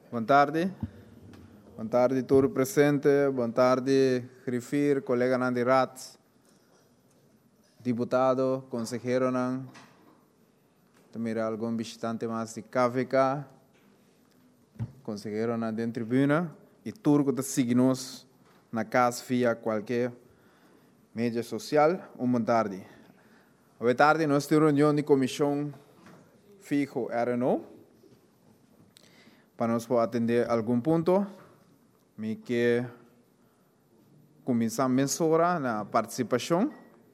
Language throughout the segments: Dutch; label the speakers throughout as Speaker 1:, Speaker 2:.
Speaker 1: Boa tarde. Boa tarde, todo presente. Boa tarde, Grifir, colega Nandi Rats, diputado, consejero Nan. Também algum visitante mais de KVK, consejero Nan de tribuna. E tudo que siga-nos na casa via qualquer mídia social. Boa tarde. Boa tarde, nós temos reunião de comissão fijo RNO. Para nós poder atender algum ponto, me que começar a mensurar na participação.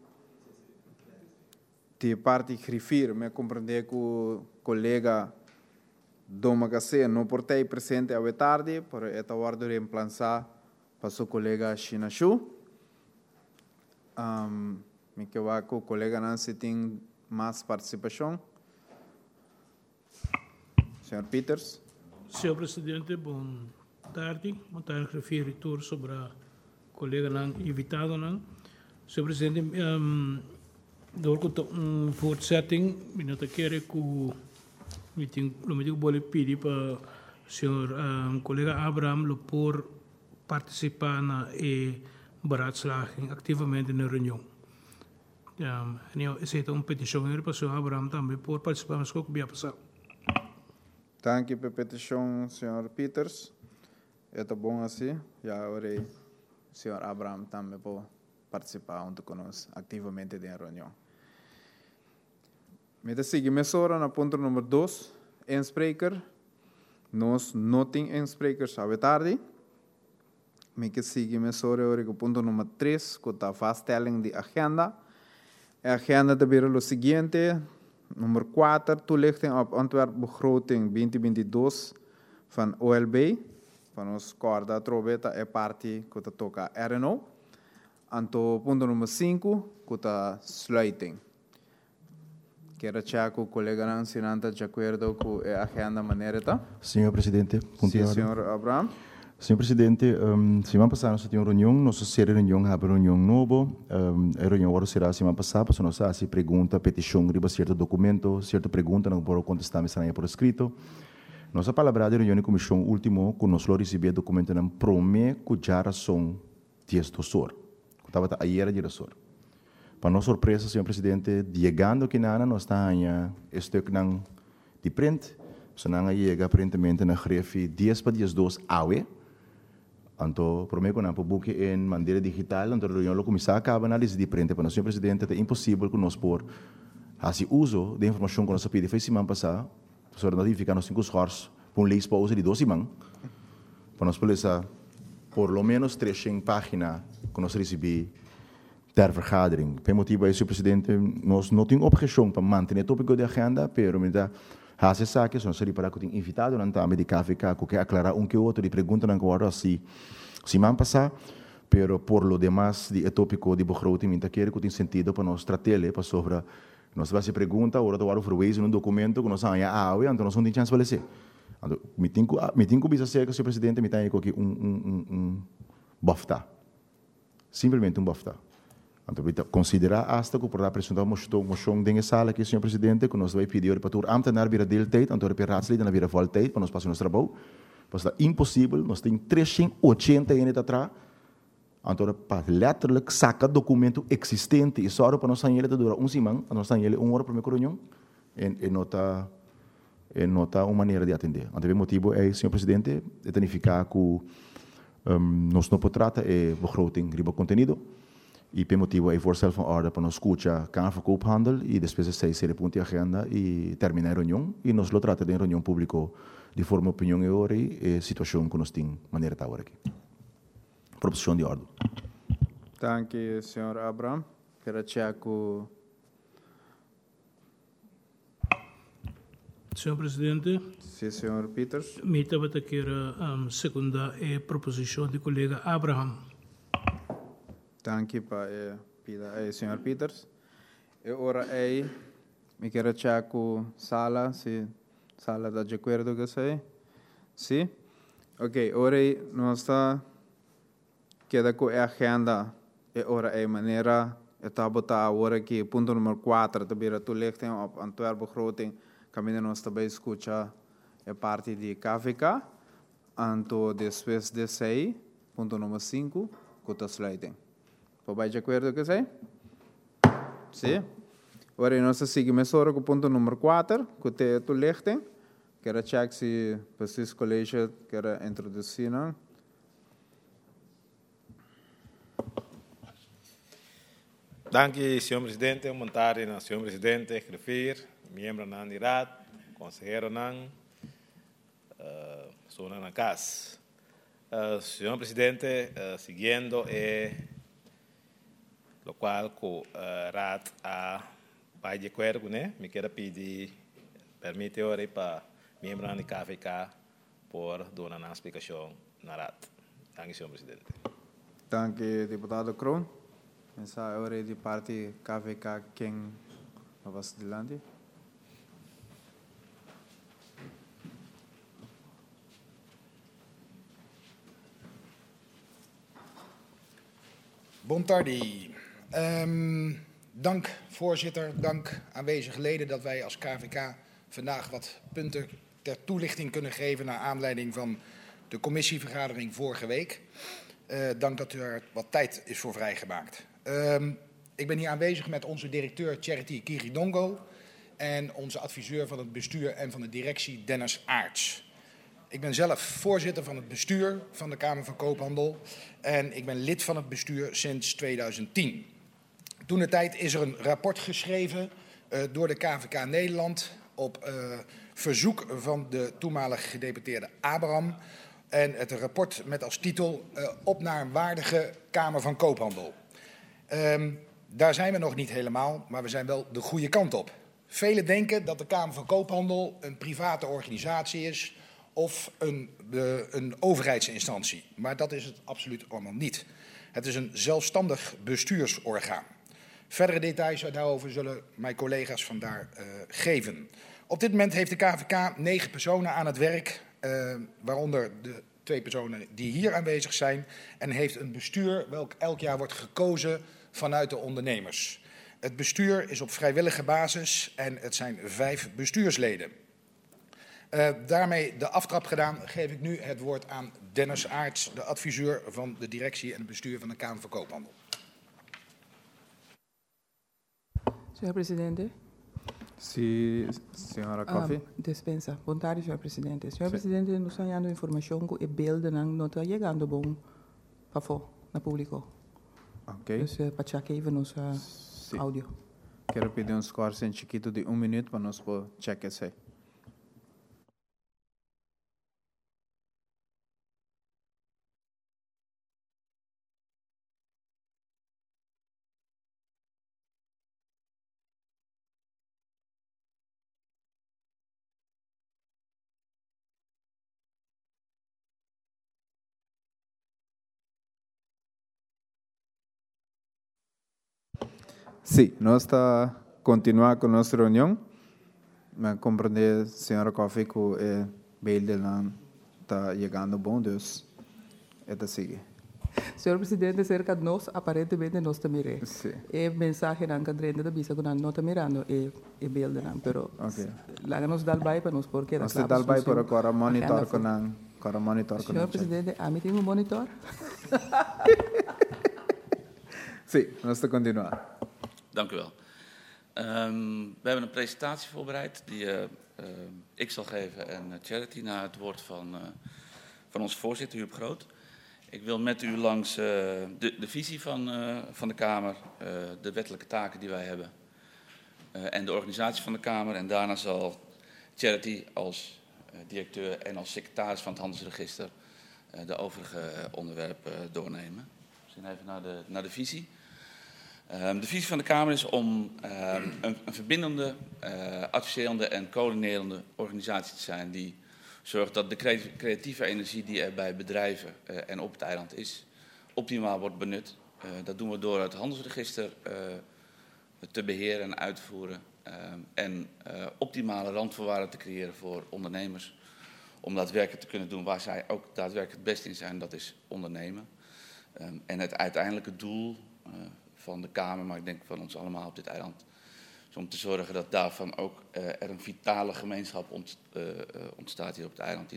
Speaker 1: De parte Grifir, me compreender que o colega Doma Gacê não portei presente à tarde, por esta hora reemplaçar para o colega China Shu. Me que vai que o colega Nancy tem mais participação. Senhor Peters.
Speaker 2: Senhor Presidente, boa tarde. Boa tarde, referitor sobre a colega não invitado. Senhor Presidente, door voortzetting, ik dat keer ik meeting boleh pedir para senhor colega Abraham lo por participar na beraadslaging activamente na reunião. Essa é uma petição para o senhor Abraham também por participar, mas como ia passar.
Speaker 1: Dank u per petition, senhor Peters. É bom assim. Já agora o senhor Abraham também pode participar junto conosco ativamente da reunião. Met de seguimento na ponto número 2, inspreker. Nós não temos insprekers à tarde. Met de seguimento agora com ponto número 3, com a vaststelling de agenda. A agenda também é o seguinte. Nummer 4, toelichting op Antwerp-begroting 2022 van OLB, van ons corda trobeta e parti que toca RNO. Anto ponto número 5, que a sluiting. Quero checar com o colega Nancy Nanta de acordo com a agenda maneira.
Speaker 3: Senhor Presidente,
Speaker 1: sim, senhor Abraham.
Speaker 3: Senhor Presidente, semana passada nós tivemos reunião, nossa série reunião é reunião nova. A reunião agora será semana passada, para nós fazer pergunta, petição, riba certo documento, certa pergunta, não podemos contestar, mas será por escrito. Nossa palavra de reunião de comissão último, que nós recebemos documento, não promete que já são 10 dossor. Que estava ayer de dossor. Para nossa surpresa, senhor Presidente, chegando aqui na nós está em este de print, se não chega aparentemente na grefe 10 para 10 2 awe. Então, prometo que não publique em maneira digital, então a reunião começar a acabar análise diferente para o senhor Presidente, é impossível que nós por fazer uso da informação que nós pedimos foi semana passada, para notificar nos 5 horas, por lei para uso de 2 semanas, para nós poder por lo menos 300 páginas que nós recebemos ter vergadering. Por motivo aí, senhor Presidente, nós não temos objeção para manter o tópico de agenda, mas Hase saque, são seri para que tenha invitado na também de KVK, que aclarar que outro e pergunta na agora se man passar, pero por lo demás de tópico de begroting minta quer que tem sentido para nós tratar para sobre nós vai se pergunta ora do verwezen um documento que nós anja então nós não tem chance de fazer. Então me tem que bisa ser que senhor presidente me tem aqui bafta. Simplesmente bafta. Então, considerar hasta que por apresentar moção dentro da sala aqui, senhor presidente, que nós vai pedir para o ambtenaar vira deeltijd, então para raadsleden vira voltijd, para nós passar nosso trabalho. Mas é impossível, nós temos 380 anos atrás, então para letterlijk sacar documento existente e só para nós sair dura semana, nós sair 1 hora para minha reunião, e nota uma maneira de atender. Então, o motivo é, senhor presidente, de tanificar que nós não podemos tratar é begroting riba conteúdo. E por motivo é voorstel van orde para nós escutar Kamer van Koophandel e depois de 6 pontos de agenda e terminar a reunião e nós lo trata de reunião pública de forma opinião e hora e situação que nós temos maneira de estar aqui. Proposição de ordem.
Speaker 1: Dank u, senhor Abraham. Quero checar com
Speaker 2: Senhor Presidente,
Speaker 1: sim, senhor Peters.
Speaker 2: Me estava a querer segunda proposição do colega Abraham.
Speaker 1: Dank u, senhor Peters. E ora me quero checar com sala, se sala está de acordo com você? Sim? Ok, ora nós está queda com a agenda e ora maneira está botar agora aqui ponto número 4 também a toelichting op Antwerp-begroting caminho nós também escutar a parte de KVK Anto después de 6, punto número 5, con sluiting. ¿Papá de acuerdo que sei? Sí. Agora nós seguimos agora com o ponto número 4, que é o lichting. Quero check se precies college quero introduzir, não?
Speaker 4: Dank u, senhor presidente, montari na senhor presidente, griffier, membro na Raad, consejero na zona na CAS. Senhor presidente, siguiendo lo qual co Raad a pai de acordo, né? Me quero pedir permite ora para membro na KVK por dar uma explicação na Raad. Dank u, senhor presidente.
Speaker 1: Dank u, deputado Kroon. Essa é a hora de parte KVK quem was dilante.
Speaker 5: Bon tardi. Dank voorzitter, dank aanwezige leden dat wij als KVK vandaag wat punten ter toelichting kunnen geven naar aanleiding van de commissievergadering vorige week. Dank dat er wat tijd is voor vrijgemaakt. Ik ben hier aanwezig met onze directeur Charity Kiridongo en onze adviseur van het bestuur en van de directie Dennis Aarts. Ik ben zelf voorzitter van het bestuur van de Kamer van Koophandel en ik ben lid van het bestuur sinds 2010. Toentertijd is er een rapport geschreven door de KVK Nederland op verzoek van de toenmalige gedeputeerde Abraham. En het rapport met als titel Op naar een waardige Kamer van Koophandel. Daar zijn we nog niet helemaal, maar we zijn wel de goede kant op. Velen denken dat de Kamer van Koophandel een private organisatie is of een overheidsinstantie. Maar dat is het absoluut allemaal niet. Het is een zelfstandig bestuursorgaan. Verdere details daarover zullen mijn collega's vandaar geven. Op dit moment heeft de KVK 9 personen aan het werk, waaronder de 2 personen die hier aanwezig zijn, en heeft een bestuur welk elk jaar wordt gekozen vanuit de ondernemers. Het bestuur is op vrijwillige basis en het zijn 5 bestuursleden. Daarmee de aftrap gedaan, geef ik nu het woord aan Dennis Aarts, de adviseur van de directie en het bestuur van de Kamer van Koophandel.
Speaker 6: Senhor Presidente.
Speaker 1: Sí, senhora Coffee.
Speaker 6: Dispensa. Bom tarde, senhor Presidente. Senhor Presidente, nós estamos dando informação que o beelden não está chegando bom para o público.
Speaker 1: Ok.
Speaker 6: Dus para checar even nosso áudio.
Speaker 1: Quero pedir score em chiquito de 1 minuto para nós poder checar isso aí. Sí, nós está continuar com nossa reunião. Mas compreender, senhora Coffee, que o baile está chegando bom, Deus. É seguir.
Speaker 6: Senhor Presidente, cerca de nós, aparentemente, nós estamos mirando.
Speaker 1: Sim.
Speaker 6: E mensagem não cadrende da bisa que nós não estamos mirando e beelden não, pero lá nós dá bem para nós porque
Speaker 1: nós dá bem para agora monitor com agora monitor com.
Speaker 6: Senhor Presidente, a mim tem monitor?
Speaker 1: Sim, nós está continuar.
Speaker 7: Dank u wel. We hebben een presentatie voorbereid die ik zal geven en Charity naar het woord van onze voorzitter, Huub Groot. Ik wil met u langs de visie van de Kamer, de wettelijke taken die wij hebben en de organisatie van de Kamer. En daarna zal Charity als directeur en als secretaris van het Handelsregister de overige onderwerpen doornemen. Misschien even naar de visie. De visie van de Kamer is om een verbindende, adviserende en coördinerende organisatie te zijn die zorgt dat de creatieve energie die er bij bedrijven en op het eiland is, optimaal wordt benut. Dat doen we door het handelsregister te beheren en uit te voeren en optimale randvoorwaarden te creëren voor ondernemers om daadwerkelijk te kunnen doen waar zij ook daadwerkelijk het beste in zijn, dat is ondernemen. En het uiteindelijke doel van de Kamer, maar ik denk van ons allemaal op dit eiland, is om te zorgen dat daarvan ook er een vitale gemeenschap ontstaat hier op het eiland, die daar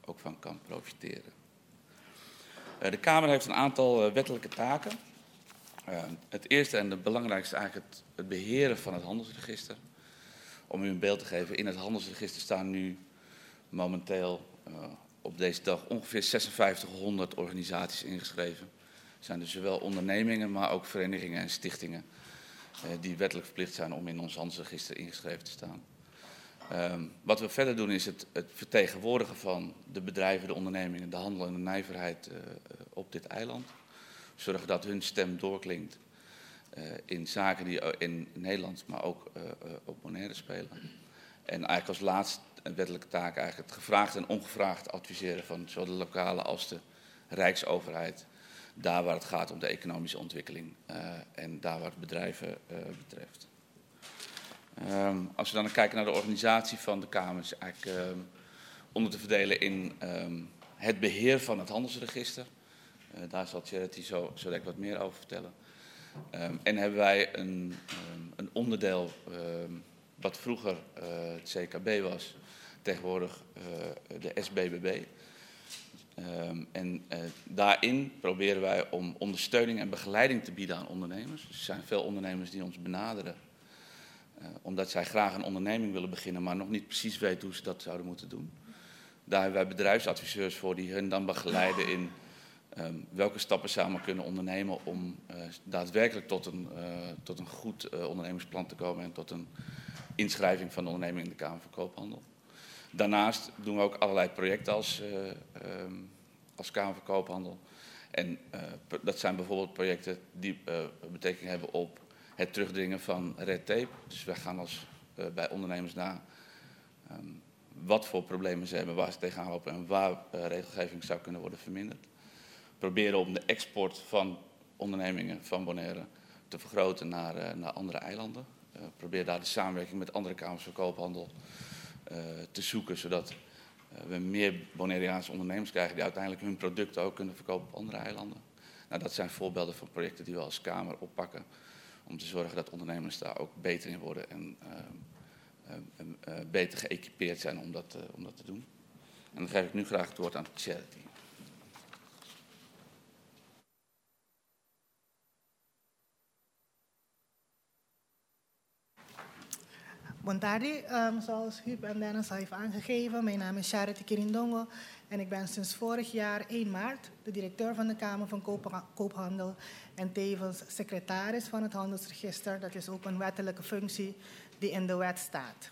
Speaker 7: ook van kan profiteren. De Kamer heeft een aantal wettelijke taken. Het eerste en het belangrijkste is eigenlijk het beheren van het handelsregister. Om u een beeld te geven, in het handelsregister staan nu momenteel op deze dag ongeveer 5600 organisaties ingeschreven. Het zijn dus zowel ondernemingen, maar ook verenigingen en stichtingen die wettelijk verplicht zijn om in ons handelsregister ingeschreven te staan. Wat we verder doen is het vertegenwoordigen van de bedrijven, de ondernemingen, de handel en de nijverheid op dit eiland. Zorgen dat hun stem doorklinkt in zaken die in Nederland, maar ook op Bonaire spelen. En eigenlijk als laatste wettelijke taak eigenlijk het gevraagd en ongevraagd adviseren van zowel de lokale als de Rijksoverheid. Daar waar het gaat om de economische ontwikkeling en daar waar het bedrijven betreft. Als we dan kijken naar de organisatie van de Kamer, is eigenlijk onder te verdelen in het beheer van het handelsregister. Daar zal Charity zo direct wat meer over vertellen. En hebben wij een onderdeel wat vroeger het CKB was, tegenwoordig de SBBB. Daarin proberen wij om ondersteuning en begeleiding te bieden aan ondernemers. Dus er zijn veel ondernemers die ons benaderen, omdat zij graag een onderneming willen beginnen, maar nog niet precies weten hoe ze dat zouden moeten doen. Daar hebben wij bedrijfsadviseurs voor die hun dan begeleiden in welke stappen ze samen kunnen ondernemen om daadwerkelijk tot een goed ondernemingsplan te komen en tot een inschrijving van de onderneming in de Kamer van Koophandel. Daarnaast doen we ook allerlei projecten als Kamer van Koophandel. En dat zijn bijvoorbeeld projecten die betrekking hebben op het terugdringen van red tape. Dus wij gaan bij ondernemers na wat voor problemen ze hebben, waar ze tegenaan lopen en waar regelgeving zou kunnen worden verminderd. Proberen om de export van ondernemingen van Bonaire te vergroten naar andere eilanden. Probeer daar de samenwerking met andere kamers van koophandel te zoeken, zodat we meer Bonaireaanse ondernemers krijgen die uiteindelijk hun producten ook kunnen verkopen op andere eilanden. Nou, dat zijn voorbeelden van projecten die we als Kamer oppakken om te zorgen dat ondernemers daar ook beter in worden en beter geëquipeerd zijn om dat te doen. En dan geef ik nu graag het woord aan Charity.
Speaker 8: Bontari, zoals Huub en Dennis al heeft aangegeven, mijn naam is Charity Kirindongo en ik ben sinds vorig jaar 1 maart de directeur van de Kamer van Koophandel en tevens secretaris van het handelsregister. Dat is ook een wettelijke functie die in de wet staat.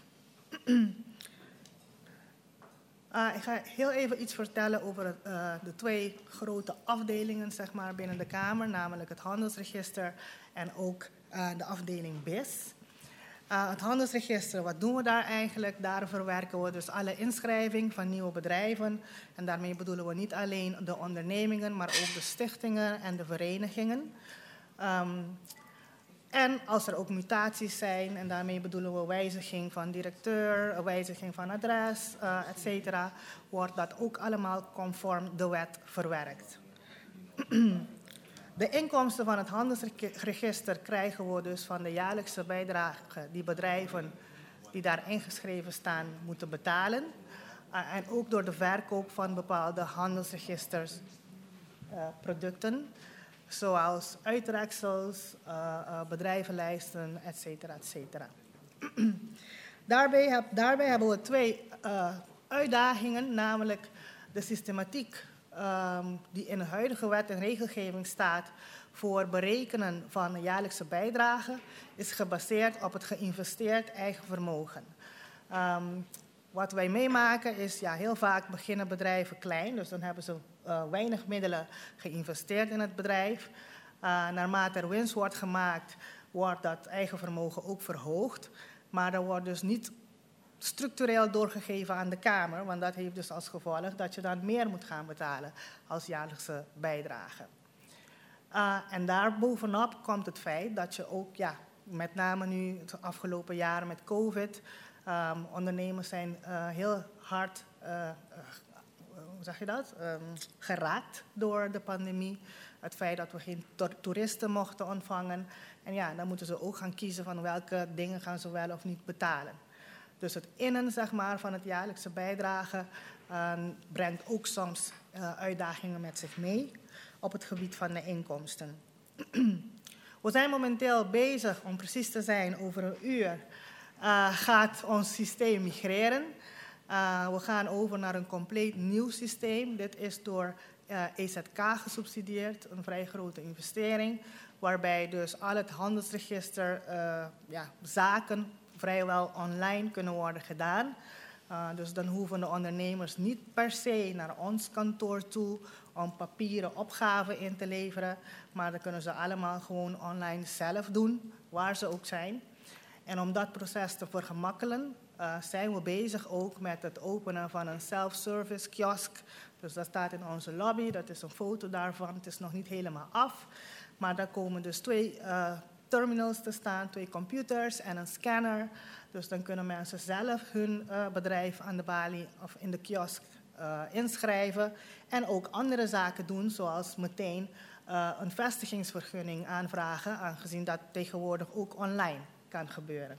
Speaker 8: Ik ga heel even iets vertellen over de 2 grote afdelingen zeg maar, binnen de Kamer, namelijk het handelsregister en ook de afdeling BIS. Het handelsregister, wat doen we daar eigenlijk? Daar verwerken we dus alle inschrijving van nieuwe bedrijven. En daarmee bedoelen we niet alleen de ondernemingen, maar ook de stichtingen en de verenigingen. En als er ook mutaties zijn, en daarmee bedoelen we wijziging van directeur, wijziging van adres, etc., wordt dat ook allemaal conform de wet verwerkt. De inkomsten van het handelsregister krijgen we dus van de jaarlijkse bijdrage die bedrijven die daar ingeschreven staan moeten betalen. En ook door de verkoop van bepaalde handelsregistersproducten, zoals uittreksels, bedrijvenlijsten, etc. Daarbij hebben we 2 uitdagingen, namelijk de systematiek die in de huidige wet en regelgeving staat voor berekenen van een jaarlijkse bijdrage, is gebaseerd op het geïnvesteerd eigen vermogen. Wat wij meemaken is, heel vaak beginnen bedrijven klein, dus dan hebben ze weinig middelen geïnvesteerd in het bedrijf. Naarmate er winst wordt gemaakt, wordt dat eigen vermogen ook verhoogd, maar er wordt dus niet structureel doorgegeven aan de Kamer, want dat heeft dus als gevolg dat je dan meer moet gaan betalen als jaarlijkse bijdrage. En daarbovenop komt het feit dat je ook, met name nu het afgelopen jaar met COVID, ondernemers zijn heel hard, geraakt door de pandemie. Het feit dat we geen toeristen mochten ontvangen. En dan moeten ze ook gaan kiezen van welke dingen gaan ze wel of niet betalen. Dus het innen van het jaarlijkse bijdrage brengt ook soms uitdagingen met zich mee op het gebied van de inkomsten. We zijn momenteel bezig, om precies te zijn, over een uur gaat ons systeem migreren. We gaan over naar een compleet nieuw systeem. Dit is door EZK gesubsidieerd, een vrij grote investering, waarbij dus al het handelsregister zaken vrijwel online kunnen worden gedaan. Dus dan hoeven de ondernemers niet per se naar ons kantoor toe om papieren opgaven in te leveren, maar dat kunnen ze allemaal gewoon online zelf doen, waar ze ook zijn. En om dat proces te vergemakkelijken, zijn we bezig ook met het openen van een self-service kiosk. Dus dat staat in onze lobby, dat is een foto daarvan. Het is nog niet helemaal af, maar daar komen dus 2 terminals te staan, 2 computers en een scanner. Dus dan kunnen mensen zelf hun bedrijf aan de balie of in de kiosk inschrijven. En ook andere zaken doen, zoals meteen een vestigingsvergunning aanvragen, aangezien dat tegenwoordig ook online kan gebeuren.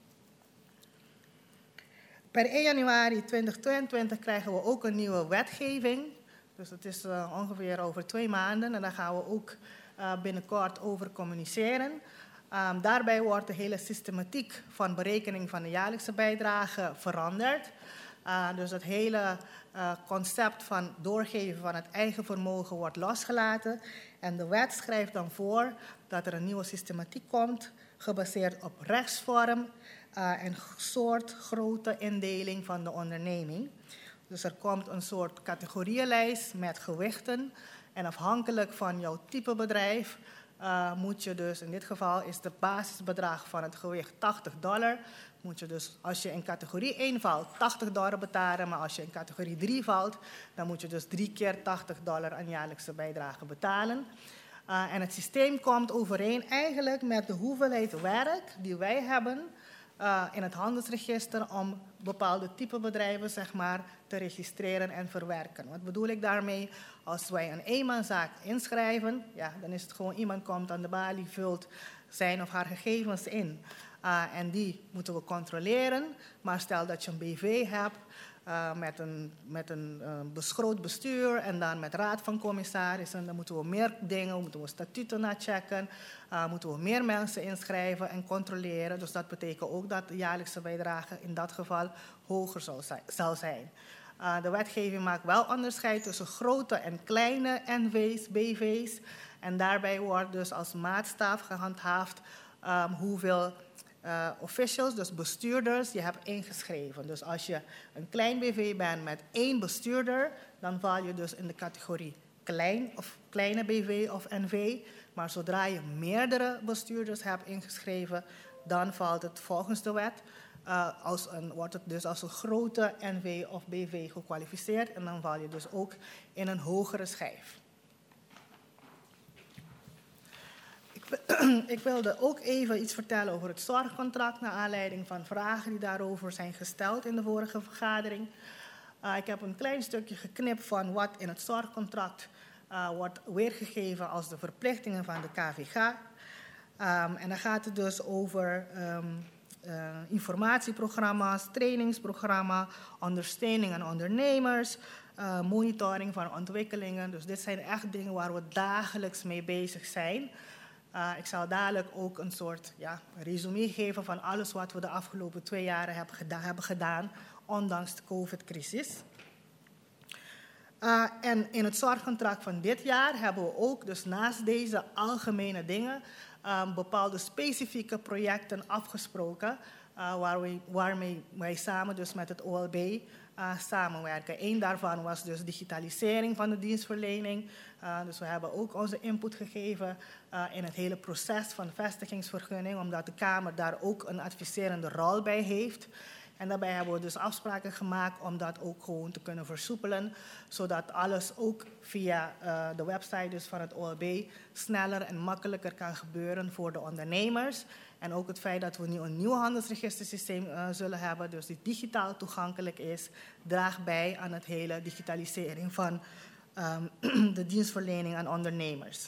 Speaker 8: Per 1 januari 2022 krijgen we ook een nieuwe wetgeving. Dus dat is ongeveer over 2 maanden en daar gaan we ook binnenkort over communiceren. Daarbij wordt de hele systematiek van berekening van de jaarlijkse bijdrage veranderd. Dus het hele concept van doorgeven van het eigen vermogen wordt losgelaten. En de wet schrijft dan voor dat er een nieuwe systematiek komt, gebaseerd op rechtsvorm en soort grootte indeling van de onderneming. Dus er komt een soort categorieënlijst met gewichten. En afhankelijk van jouw type bedrijf moet je dus, in dit geval is het basisbedrag van het gewicht $80. Moet je dus, als je in categorie 1 valt, $80 betalen. Maar als je in categorie 3 valt, dan moet je dus 3 keer $80 aan jaarlijkse bijdrage betalen. En het systeem komt overeen eigenlijk met de hoeveelheid werk die wij hebben in het handelsregister om bepaalde type bedrijven zeg maar, te registreren en verwerken. Wat bedoel ik daarmee? Als wij een eenmanszaak inschrijven, ja, dan is het gewoon iemand komt aan de balie, vult zijn of haar gegevens in. En die moeten we controleren. Maar stel dat je een BV hebt met een groot bestuur en dan met raad van commissarissen, dan moeten we meer dingen, moeten we statuten nachecken, moeten we meer mensen inschrijven en controleren. Dus dat betekent ook dat de jaarlijkse bijdrage in dat geval hoger zal zijn. De wetgeving maakt wel onderscheid tussen grote en kleine NV's, BV's. En daarbij wordt dus als maatstaf gehandhaafd hoeveel officials, dus bestuurders, je hebt ingeschreven. Dus als je een klein BV bent met 1 bestuurder, dan val je dus in de categorie klein of kleine BV of NV. Maar zodra je meerdere bestuurders hebt ingeschreven, dan valt het volgens de wet wordt het dus als een grote NV of BV gekwalificeerd en dan val je dus ook in een hogere schijf. Ik wilde ook even iets vertellen over het zorgcontract naar aanleiding van vragen die daarover zijn gesteld in de vorige vergadering. Ik heb een klein stukje geknipt van wat in het zorgcontract wordt weergegeven als de verplichtingen van de KVG. En dan gaat het dus over informatieprogramma's, trainingsprogramma, ondersteuning aan ondernemers, monitoring van ontwikkelingen. Dus dit zijn echt dingen waar we dagelijks mee bezig zijn. Ik zal dadelijk ook een soort resume geven van alles wat we de afgelopen 2 jaren hebben gedaan, ondanks de COVID-crisis. En in het zorgcontract van dit jaar hebben we ook, dus naast deze algemene dingen, bepaalde specifieke projecten afgesproken, waarmee wij samen dus met het OLB samenwerken. Eén daarvan was dus digitalisering van de dienstverlening. Dus we hebben ook onze input gegeven in het hele proces van vestigingsvergunning, omdat de Kamer daar ook een adviserende rol bij heeft. En daarbij hebben we dus afspraken gemaakt om dat ook gewoon te kunnen versoepelen, zodat alles ook via de website dus van het OLB sneller en makkelijker kan gebeuren voor de ondernemers. En ook het feit dat we nu een nieuw handelsregistersysteem zullen hebben, dus die digitaal toegankelijk is, draagt bij aan het hele digitalisering van de dienstverlening aan ondernemers.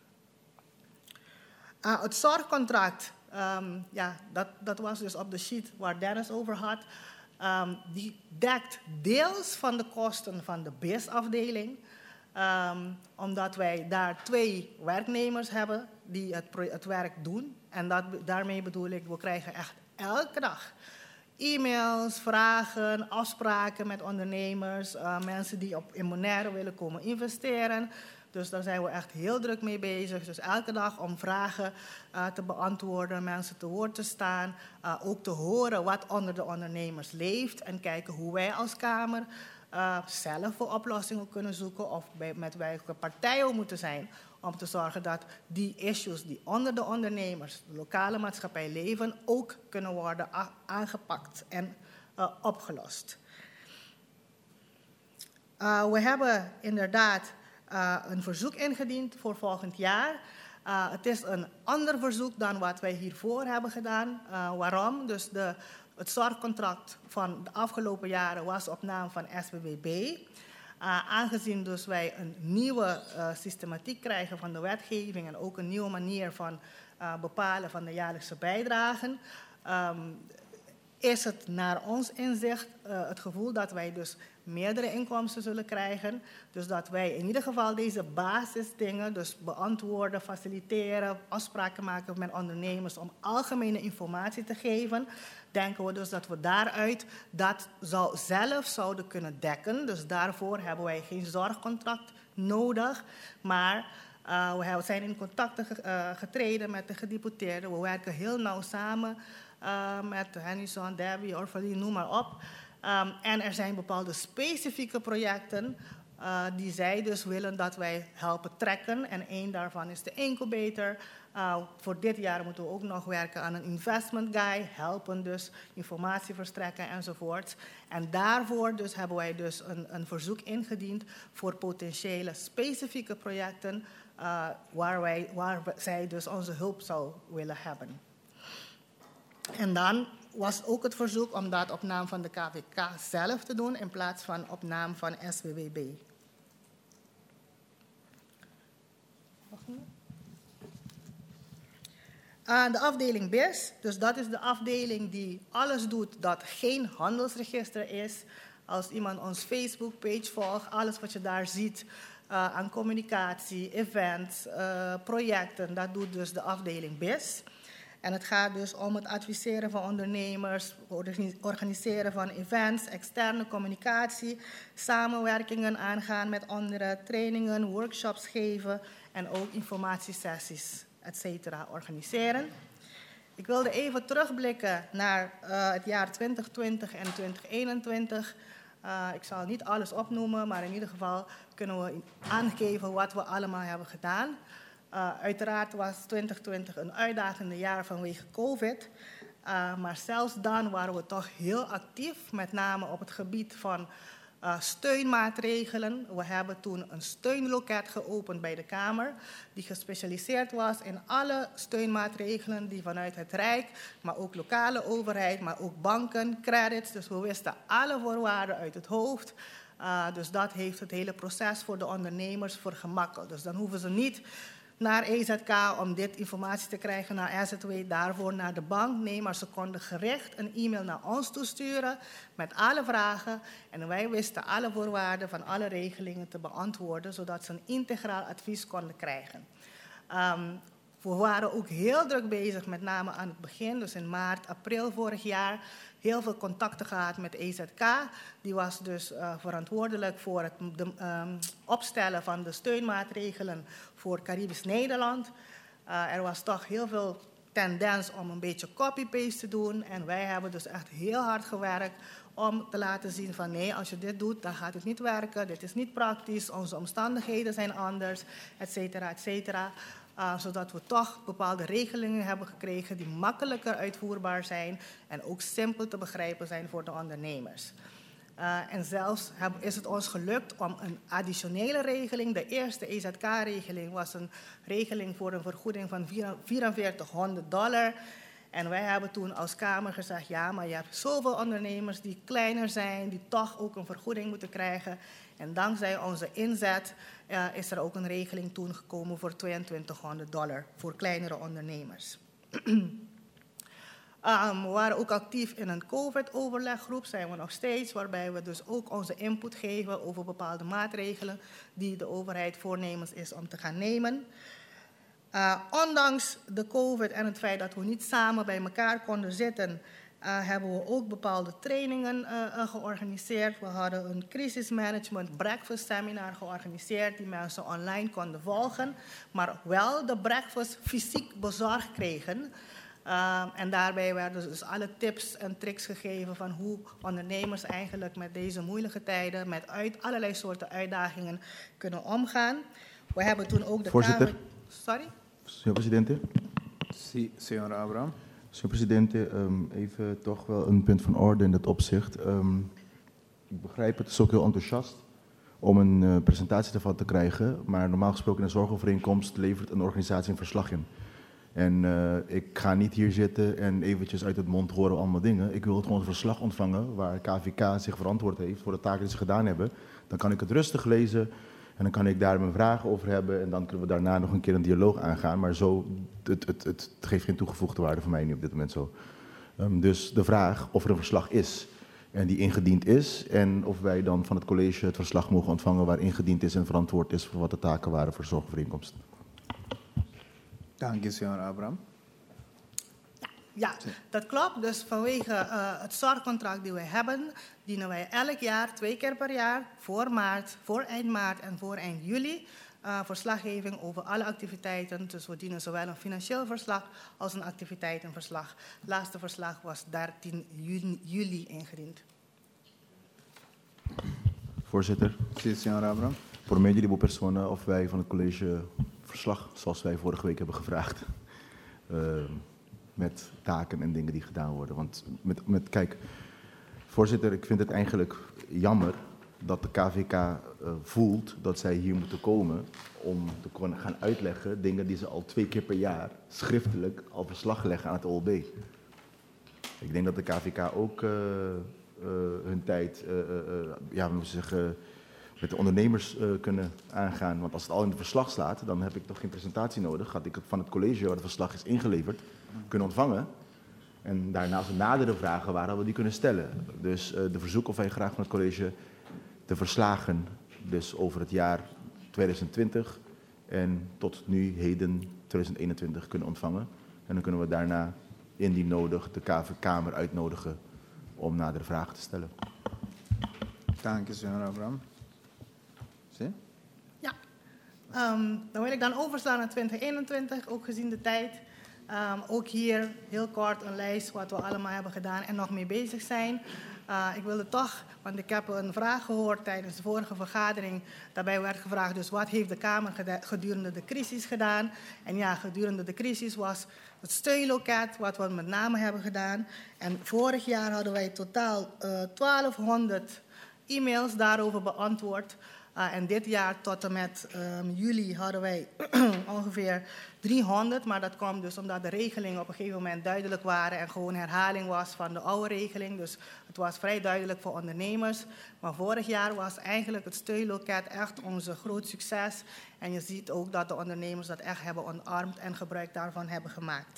Speaker 8: Het zorgcontract, dat was dus op de sheet waar Dennis over had. Die dekt deels van de kosten van de BIS-afdeling. Omdat wij daar 2 werknemers hebben die het werk doen. En daarmee bedoel ik, we krijgen echt elke dag e-mails, vragen, afspraken met ondernemers, mensen die in Bonaire willen komen investeren. Dus daar zijn we echt heel druk mee bezig. Dus elke dag om vragen te beantwoorden, mensen te woord te staan. Ook te horen wat onder de ondernemers leeft. En kijken hoe wij als Kamer zelf voor oplossingen kunnen zoeken. Of met welke partij we moeten zijn. Om te zorgen dat die issues die onder de ondernemers, de lokale maatschappij leven, ook kunnen worden aangepakt en opgelost. We hebben inderdaad een verzoek ingediend voor volgend jaar. Het is een ander verzoek dan wat wij hiervoor hebben gedaan. Waarom? Dus het zorgcontract van de afgelopen jaren was op naam van SBBB. Aangezien dus wij een nieuwe systematiek krijgen van de wetgeving en ook een nieuwe manier van bepalen van de jaarlijkse bijdragen, is het naar ons inzicht het gevoel dat wij dus meerdere inkomsten zullen krijgen. Dus dat wij in ieder geval deze basisdingen, dus beantwoorden, faciliteren, afspraken maken met ondernemers om algemene informatie te geven, denken we dus dat we daaruit dat zelf zouden kunnen dekken. Dus daarvoor hebben wij geen zorgcontract nodig, maar we zijn in contact getreden met de gedeputeerden. We werken heel nauw samen met Hennyson, Debbie, Orphalie, noem maar op. En er zijn bepaalde specifieke projecten die zij dus willen dat wij helpen trekken. En één daarvan is de incubator. Voor dit jaar moeten we ook nog werken aan een investment guide, helpen dus informatie verstrekken enzovoort. En daarvoor dus hebben wij dus een verzoek ingediend voor potentiële specifieke projecten waar zij dus onze hulp zou willen hebben. En dan was ook het verzoek om dat op naam van de KVK zelf te doen in plaats van op naam van SWWB. De afdeling BIS, dus dat is de afdeling die alles doet dat geen handelsregister is. Als iemand ons Facebook-page volgt, alles wat je daar ziet aan communicatie, events, projecten, dat doet dus de afdeling BIS. En het gaat dus om het adviseren van ondernemers, organiseren van events, externe communicatie, samenwerkingen aangaan met anderen, trainingen, workshops geven en ook informatiesessies, etc. organiseren. Ik wilde even terugblikken naar het jaar 2020 en 2021. Ik zal niet alles opnoemen, maar in ieder geval kunnen we aangeven wat we allemaal hebben gedaan. Uiteraard was 2020 een uitdagende jaar vanwege COVID. Maar zelfs dan waren we toch heel actief, met name op het gebied van steunmaatregelen. We hebben toen een steunloket geopend bij de Kamer, die gespecialiseerd was in alle steunmaatregelen die vanuit het Rijk, maar ook lokale overheid, maar ook banken, credits. Dus we wisten alle voorwaarden uit het hoofd. Dus dat heeft het hele proces voor de ondernemers vergemakkeld. Dus dan hoeven ze niet naar EZK om dit informatie te krijgen, naar SZW, daarvoor naar de bank. Nee, maar ze konden gericht een e-mail naar ons toesturen met alle vragen. En wij wisten alle voorwaarden van alle regelingen te beantwoorden, zodat ze een integraal advies konden krijgen. We waren ook heel druk bezig, met name aan het begin, dus in maart, april vorig jaar, heel veel contacten gehad met EZK. Die was dus verantwoordelijk voor het opstellen van de steunmaatregelen voor Caribisch Nederland. Er was toch heel veel tendens om een beetje copy-paste te doen. En wij hebben dus echt heel hard gewerkt om te laten zien van nee, als je dit doet, dan gaat het niet werken. Dit is niet praktisch, onze omstandigheden zijn anders, et cetera, et cetera. Zodat we toch bepaalde regelingen hebben gekregen die makkelijker uitvoerbaar zijn en ook simpel te begrijpen zijn voor de ondernemers. En zelfs is het ons gelukt om een additionele regeling, de eerste EZK-regeling was een regeling voor een vergoeding van $4400. En wij hebben toen als Kamer gezegd, ja, maar je hebt zoveel ondernemers die kleiner zijn, die toch ook een vergoeding moeten krijgen. En dankzij onze inzet is er ook een regeling toen gekomen voor $2200 voor kleinere ondernemers. We waren ook actief in een COVID-overleggroep, zijn we nog steeds, waarbij we dus ook onze input geven over bepaalde maatregelen die de overheid voornemens is om te gaan nemen. Ondanks de COVID en het feit dat we niet samen bij elkaar konden zitten, hebben we ook bepaalde trainingen georganiseerd. We hadden een crisismanagement breakfast seminar georganiseerd die mensen online konden volgen, maar wel de breakfast fysiek bezorgd kregen. En daarbij werden dus alle tips en tricks gegeven van hoe ondernemers eigenlijk met deze moeilijke tijden, met allerlei soorten uitdagingen kunnen omgaan. We hebben toen ook de
Speaker 3: Voorzitter.
Speaker 8: Kamer... Sorry?
Speaker 3: Señor Presidente.
Speaker 1: Sí, señor Abraham.
Speaker 3: Señor Presidente, even toch wel een punt van orde in dat opzicht. Ik begrijp het is ook heel enthousiast om een presentatie ervan te krijgen, maar normaal gesproken in een zorgovereenkomst levert een organisatie een verslag in. En ik ga niet hier zitten en eventjes uit het mond horen allemaal dingen. Ik wil gewoon een verslag ontvangen waar KVK zich verantwoord heeft voor de taken die ze gedaan hebben. Dan kan ik het rustig lezen en dan kan ik daar mijn vragen over hebben en dan kunnen we daarna nog een keer een dialoog aangaan. Maar zo, het geeft geen toegevoegde waarde voor mij nu op dit moment zo. Dus de vraag of er een verslag is en die ingediend is en of wij dan van het college het verslag mogen ontvangen waar ingediend is en verantwoord is voor wat de taken waren voor de zorgovereenkomst.
Speaker 1: Dank je, señor Abraham.
Speaker 8: Ja, dat klopt. Dus vanwege het zorgcontract die wij hebben, dienen wij elk jaar 2 keer per jaar, voor eind maart en voor eind juli, verslaggeving over alle activiteiten. Dus we dienen zowel een financieel verslag als een activiteitenverslag. Het laatste verslag was 13 juli ingediend.
Speaker 3: Voorzitter.
Speaker 1: Sí, señor Abraham.
Speaker 3: Por medio de personen of wij van het college verslag, zoals wij vorige week hebben gevraagd, met taken en dingen die gedaan worden. Want kijk, voorzitter, ik vind het eigenlijk jammer dat de KVK voelt dat zij hier moeten komen om te kunnen gaan uitleggen dingen die ze al 2 keer per jaar schriftelijk al verslag leggen aan het OLB. Ik denk dat de KVK ook hun tijd, ja, we moeten zeggen, met de ondernemers kunnen aangaan. Want als het al in het verslag staat, dan heb ik toch geen presentatie nodig. Had ik het van het college waar het verslag is ingeleverd kunnen ontvangen. En daarna, als er nadere vragen waren, hadden we die kunnen stellen. Dus de verzoek of wij graag van het college de verslagen dus over het jaar 2020 en tot nu heden 2021 kunnen ontvangen. En dan kunnen we daarna indien nodig de Kamer uitnodigen om nadere vragen te stellen.
Speaker 1: Dank je, señor Abraham. Sí?
Speaker 8: Ja, dan wil ik dan overslaan naar 2021, ook gezien de tijd. Ook hier heel kort een lijst wat we allemaal hebben gedaan en nog mee bezig zijn. Ik wilde toch, want ik heb een vraag gehoord tijdens de vorige vergadering. Daarbij werd gevraagd, dus wat heeft de Kamer gedurende de crisis gedaan? En ja, gedurende de crisis was het steunloket wat we met name hebben gedaan. En vorig jaar hadden wij totaal 1200 e-mails daarover beantwoord. En dit jaar tot en met juli hadden wij ongeveer 300. Maar dat kwam dus omdat de regelingen op een gegeven moment duidelijk waren en gewoon herhaling was van de oude regeling. Dus het was vrij duidelijk voor ondernemers. Maar vorig jaar was eigenlijk het steunloket echt onze groot succes. En je ziet ook dat de ondernemers dat echt hebben omarmd en gebruik daarvan hebben gemaakt.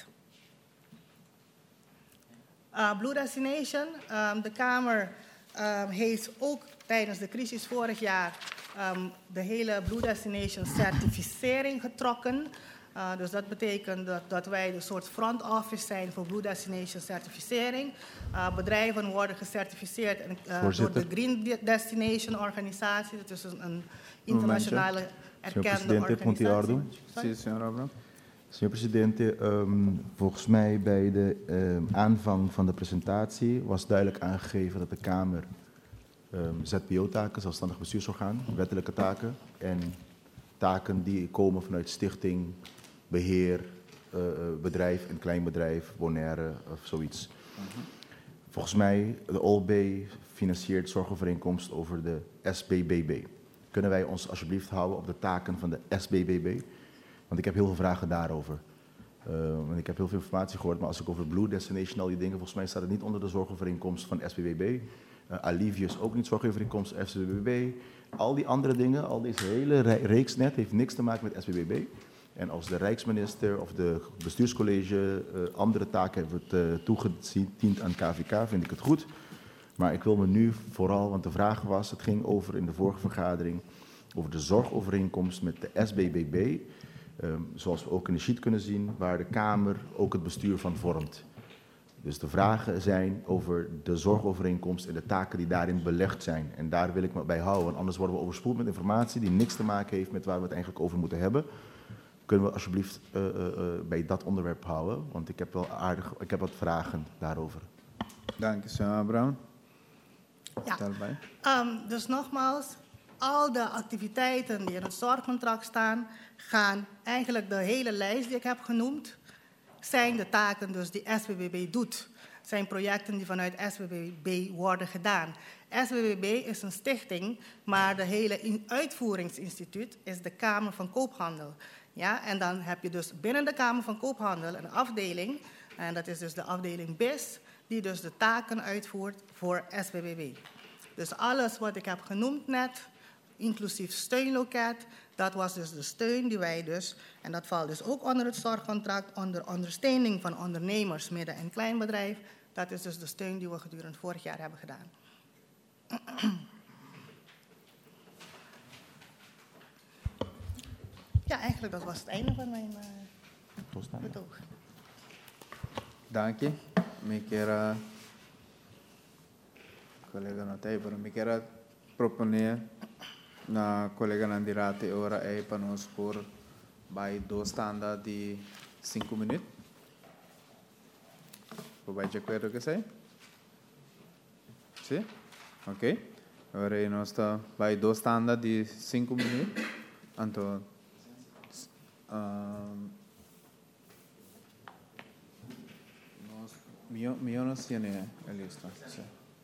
Speaker 8: Blue Destination, de Kamer heeft ook tijdens de crisis vorig jaar de hele Blue Destination certificering getrokken. Dus dat betekent dat wij een soort front office zijn voor Blue Destination certificering. Bedrijven worden gecertificeerd door de Green Destination organisatie. Dat is een internationale erkende organisatie.
Speaker 1: Sí, señor Abraham.
Speaker 3: Señor Presidente, volgens mij bij de aanvang van de presentatie was duidelijk aangegeven dat de Kamer ZBO-taken, zelfstandig bestuursorgaan, wettelijke taken en taken die komen vanuit stichting, beheer, bedrijf en kleinbedrijf, Bonaire of zoiets. Volgens mij, de OLB financiert zorgovereenkomst over de SBBB. Kunnen wij ons alsjeblieft houden op de taken van de SBBB? Want ik heb heel veel vragen daarover. En ik heb heel veel informatie gehoord, maar als ik over Blue Destination al die dingen, volgens mij staat het niet onder de zorgovereenkomst van SBBB. Alivius ook niet zorgovereenkomst SBBB. Al die andere dingen, al deze hele reeks net, heeft niks te maken met SBBB. En als de Rijksminister of de bestuurscollege andere taken hebben toegediend aan KVK, vind ik het goed. Maar ik wil me nu vooral, want de vraag was, het ging over in de vorige vergadering, over de zorgovereenkomst met de SBBB. Zoals we ook in de sheet kunnen zien, waar de Kamer ook het bestuur van vormt. Dus de vragen zijn over de zorgovereenkomst en de taken die daarin belegd zijn. En daar wil ik me bij houden, want anders worden we overspoeld met informatie die niks te maken heeft met waar we het eigenlijk over moeten hebben. Kunnen we alsjeblieft bij dat onderwerp houden, want ik heb wat vragen daarover.
Speaker 1: Dank je, Sarah Brown.
Speaker 8: Ja. Dus nogmaals, al de activiteiten die in het zorgcontract staan, gaan eigenlijk de hele lijst die ik heb genoemd, zijn de taken dus die SBBB doet. Zijn projecten die vanuit SBBB worden gedaan. SBBB is een stichting, maar de hele uitvoeringsinstituut is de Kamer van Koophandel. Ja, en dan heb je dus binnen de Kamer van Koophandel een afdeling, en dat is dus de afdeling BIS, die dus de taken uitvoert voor SBBB. Dus alles wat ik heb genoemd net, inclusief steunloket, dat was dus de steun die wij dus, en dat valt dus ook onder het zorgcontract, onder ondersteuning van ondernemers, midden- en kleinbedrijf. Dat is dus de steun die we gedurende vorig jaar hebben gedaan. Ja, eigenlijk dat was het einde van mijn betoog.
Speaker 1: Dank je. Ik quero, colega Noteiber, ik quero proponer na colega Nandirate ora é para nós por vai dos tanda de 5 minutos. Vai de acordo com isso? Sim? Ok. Agora nós está vai dos tanda de 5 minutos. Então Mio non tiene la lista. Sì.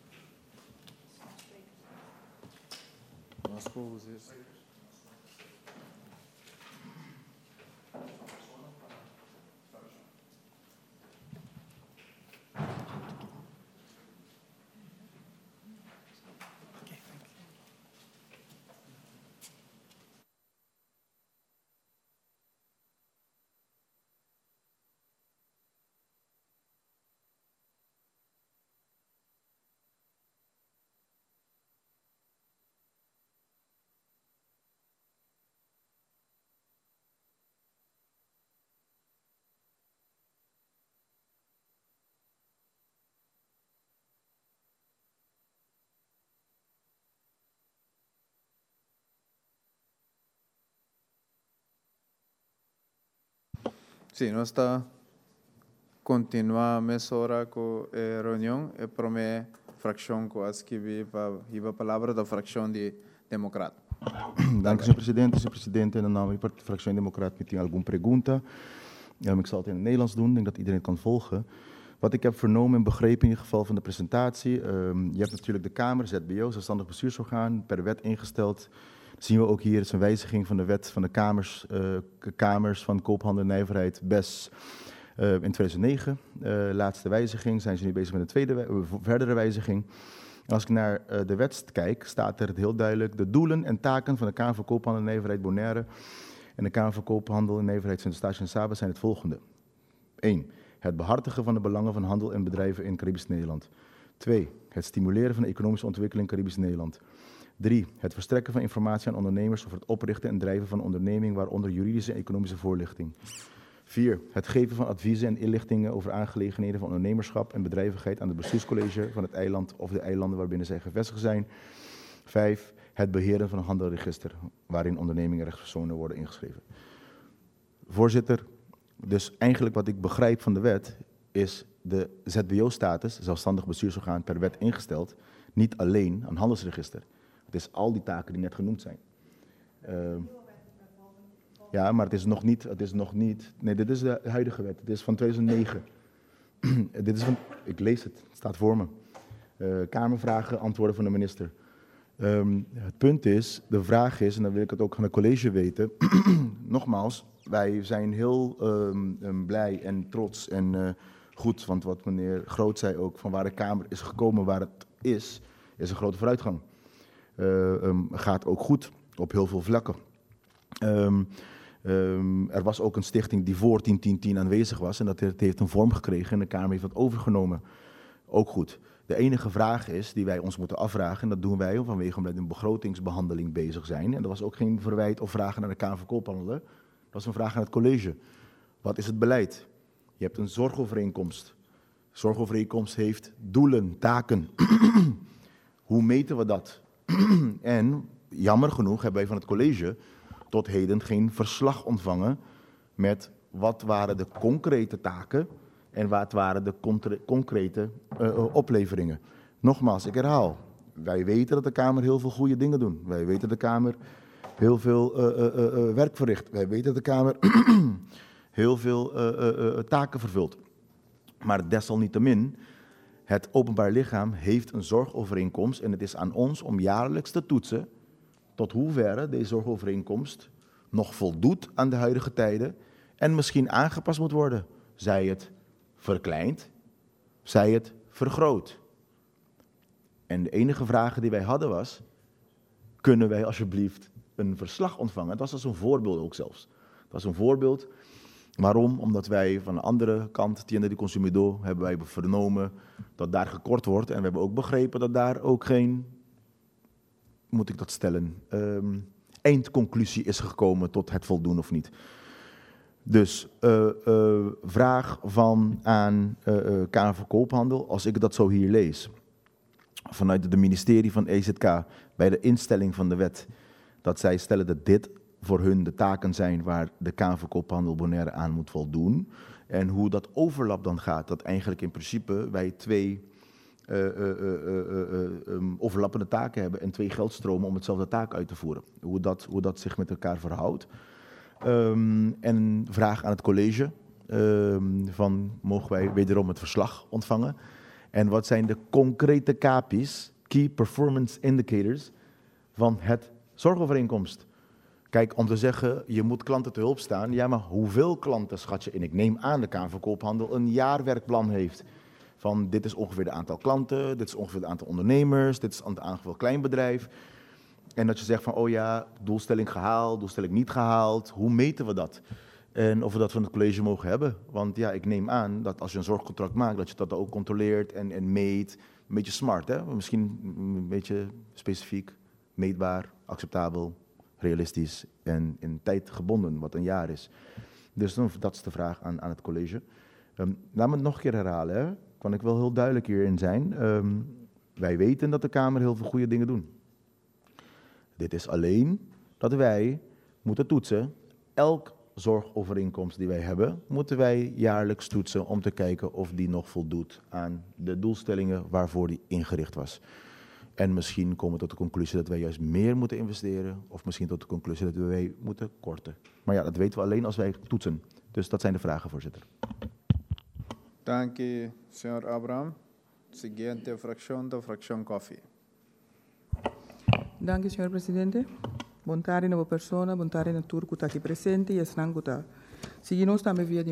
Speaker 1: Nós poses. Sim, nós está continuar a mesura com a reunião e para a fração que acho que viva a palavra da fração de democrata.
Speaker 3: Dank u, president. President, in de naam van de fractie Democraat met alguna pergunta. Ik zal het in het Nederlands doen, ik denk dat iedereen het kan volgen. Wat ik heb vernomen en begrepen in ieder geval van de presentatie. Je hebt natuurlijk de Kamer, ZBO, zelfstandig bestuursorgaan, per wet ingesteld. Dat zien we ook hier, het is een wijziging van de wet van de kamers van koophandel en nijverheid, BES, in 2009. Laatste wijziging, zijn ze nu bezig met een verdere wijziging. En als ik naar de wet kijk, staat er heel duidelijk de doelen en taken van de Kamer van Koophandel en Nijverheid Bonaire en de Kamer van Koophandel en Nijverheid Sint-Eustatius en Saba zijn het volgende. 1. Het behartigen van de belangen van handel en bedrijven in Caribisch Nederland. 2. Het stimuleren van de economische ontwikkeling in Caribisch Nederland. 3. Het verstrekken van informatie aan ondernemers over het oprichten en drijven van onderneming, waaronder juridische en economische voorlichting. 4. Het geven van adviezen en inlichtingen over aangelegenheden van ondernemerschap en bedrijvigheid aan het bestuurscollege van het eiland of de eilanden waarbinnen zij gevestigd zijn. 5. Het beheren van een handelregister, waarin ondernemingen en rechtspersonen worden ingeschreven. Voorzitter, dus eigenlijk wat ik begrijp van de wet is de ZBO-status, zelfstandig bestuursorgaan, per wet ingesteld, niet alleen een handelsregister. Het is al die taken die net genoemd zijn. Ja, maar het is nog niet. Nee, dit is de huidige wet. Dit is van 2009. Dit is ik lees het, het staat voor me. Kamervragen, antwoorden van de minister. Het punt is, de vraag is, en dan wil ik het ook van het college weten. Nogmaals, wij zijn heel blij en trots en goed. Want wat meneer Groot zei ook, van waar de Kamer is gekomen, waar het is een grote vooruitgang. Gaat ook goed op heel veel vlakken. Er was ook een stichting die voor 10-10-10 aanwezig was en dat heeft een vorm gekregen en de Kamer heeft dat overgenomen. Ook goed. De enige vraag is die wij ons moeten afvragen, en dat doen wij vanwege omdat we in begrotingsbehandeling bezig zijn. En dat was ook geen verwijt of vragen naar de Kamer van Koophandel. Dat was een vraag aan het college. Wat is het beleid? Je hebt een zorgovereenkomst. De zorgovereenkomst heeft doelen, taken. Hoe meten we dat? En jammer genoeg hebben wij van het college tot heden geen verslag ontvangen met wat waren de concrete taken en wat waren de concrete opleveringen. Nogmaals, ik herhaal, wij weten dat de Kamer heel veel goede dingen doet. Wij weten dat de Kamer heel veel werk verricht. Wij weten dat de Kamer heel veel taken vervult. Maar desalniettemin, het openbaar lichaam heeft een zorgovereenkomst en het is aan ons om jaarlijks te toetsen tot hoeverre deze zorgovereenkomst nog voldoet aan de huidige tijden en misschien aangepast moet worden. Zij het verkleind, zij het vergroot. En de enige vraag die wij hadden was, kunnen wij alsjeblieft een verslag ontvangen? Dat was als een voorbeeld ook zelfs. Dat was een voorbeeld. Waarom? Omdat wij van de andere kant, Tienda de Consumidor, hebben wij vernomen dat daar gekort wordt. En we hebben ook begrepen dat daar ook geen, moet ik dat stellen, eindconclusie is gekomen tot het voldoen of niet. Dus vraag aan Kamer van Koophandel, als ik dat zo hier lees, vanuit het ministerie van EZK, bij de instelling van de wet, dat zij stellen dat dit voor hun de taken zijn waar de Kamer van Koophandel Bonaire aan moet voldoen. En hoe dat overlap dan gaat, dat eigenlijk in principe wij twee overlappende taken hebben en twee geldstromen om hetzelfde taak uit te voeren. Hoe dat zich met elkaar verhoudt. En vraag aan het college, mogen wij wederom het verslag ontvangen? En wat zijn de concrete KPI's, Key Performance Indicators, van het zorgovereenkomst? Kijk, om te zeggen, je moet klanten te hulp staan. Ja, maar hoeveel klanten, schat je in? Ik neem aan de Kamer van Koophandel een jaarwerkplan heeft. Van dit is ongeveer het aantal klanten, dit is ongeveer het aantal ondernemers, dit is het aantal kleinbedrijf. En dat je zegt van, oh ja, doelstelling gehaald, doelstelling niet gehaald. Hoe meten we dat? En of we dat van het college mogen hebben. Want ja, ik neem aan dat als je een zorgcontract maakt, dat je dat ook controleert en meet. Een beetje smart, hè? Misschien een beetje specifiek, meetbaar, acceptabel, realistisch en in tijd gebonden, wat een jaar is. Dus dat is de vraag aan het college. Laat me het nog een keer herhalen, hè? Kan ik wel heel duidelijk hierin zijn. Wij weten dat de Kamer heel veel goede dingen doet. Dit is alleen dat wij moeten toetsen. Elk zorgovereenkomst die wij hebben, moeten wij jaarlijks toetsen om te kijken of die nog voldoet aan de doelstellingen waarvoor die ingericht was. En misschien komen we tot de conclusie dat wij juist meer moeten investeren, of misschien tot de conclusie dat wij moeten korten. Maar ja, dat weten we alleen als wij toetsen. Dus dat zijn de vragen, voorzitter.
Speaker 1: Dank u, senhor Abraham. Siguiente fracción, de fracción Coffee.
Speaker 6: Dank u, senhor presidente. Bom tarde, nova persona, bom tarde, natur, que está aqui presente e a Snan, que está seguindo também via de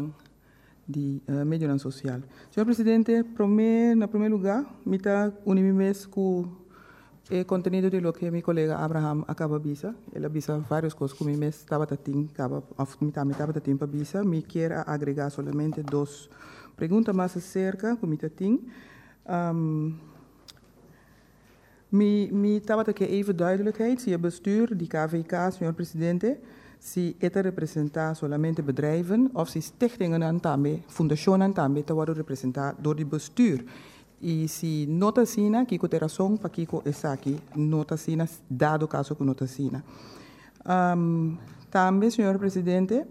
Speaker 6: meio social. Senhor presidente, na primeiro lugar, me está unimimes com o conteúdo de lo que meu colega Abraham acaba de dizer. Ele avisa várias coisas que o mes estava a tempo para dizer. Me quer agregar somente duas perguntas mais acerca que me tem. Me estava aqui even duidelijkheid. Se het bestuur, die KVK, senhor presidente, se het representeert solamente bedrijven of se stichtingen aan também, fundationen também, te worden representados door het bestuur. E se nota sina, Kiko Terrazón, para Kiko Esaki, nota sina, dado caso que nota sina. Também, senhor presidente,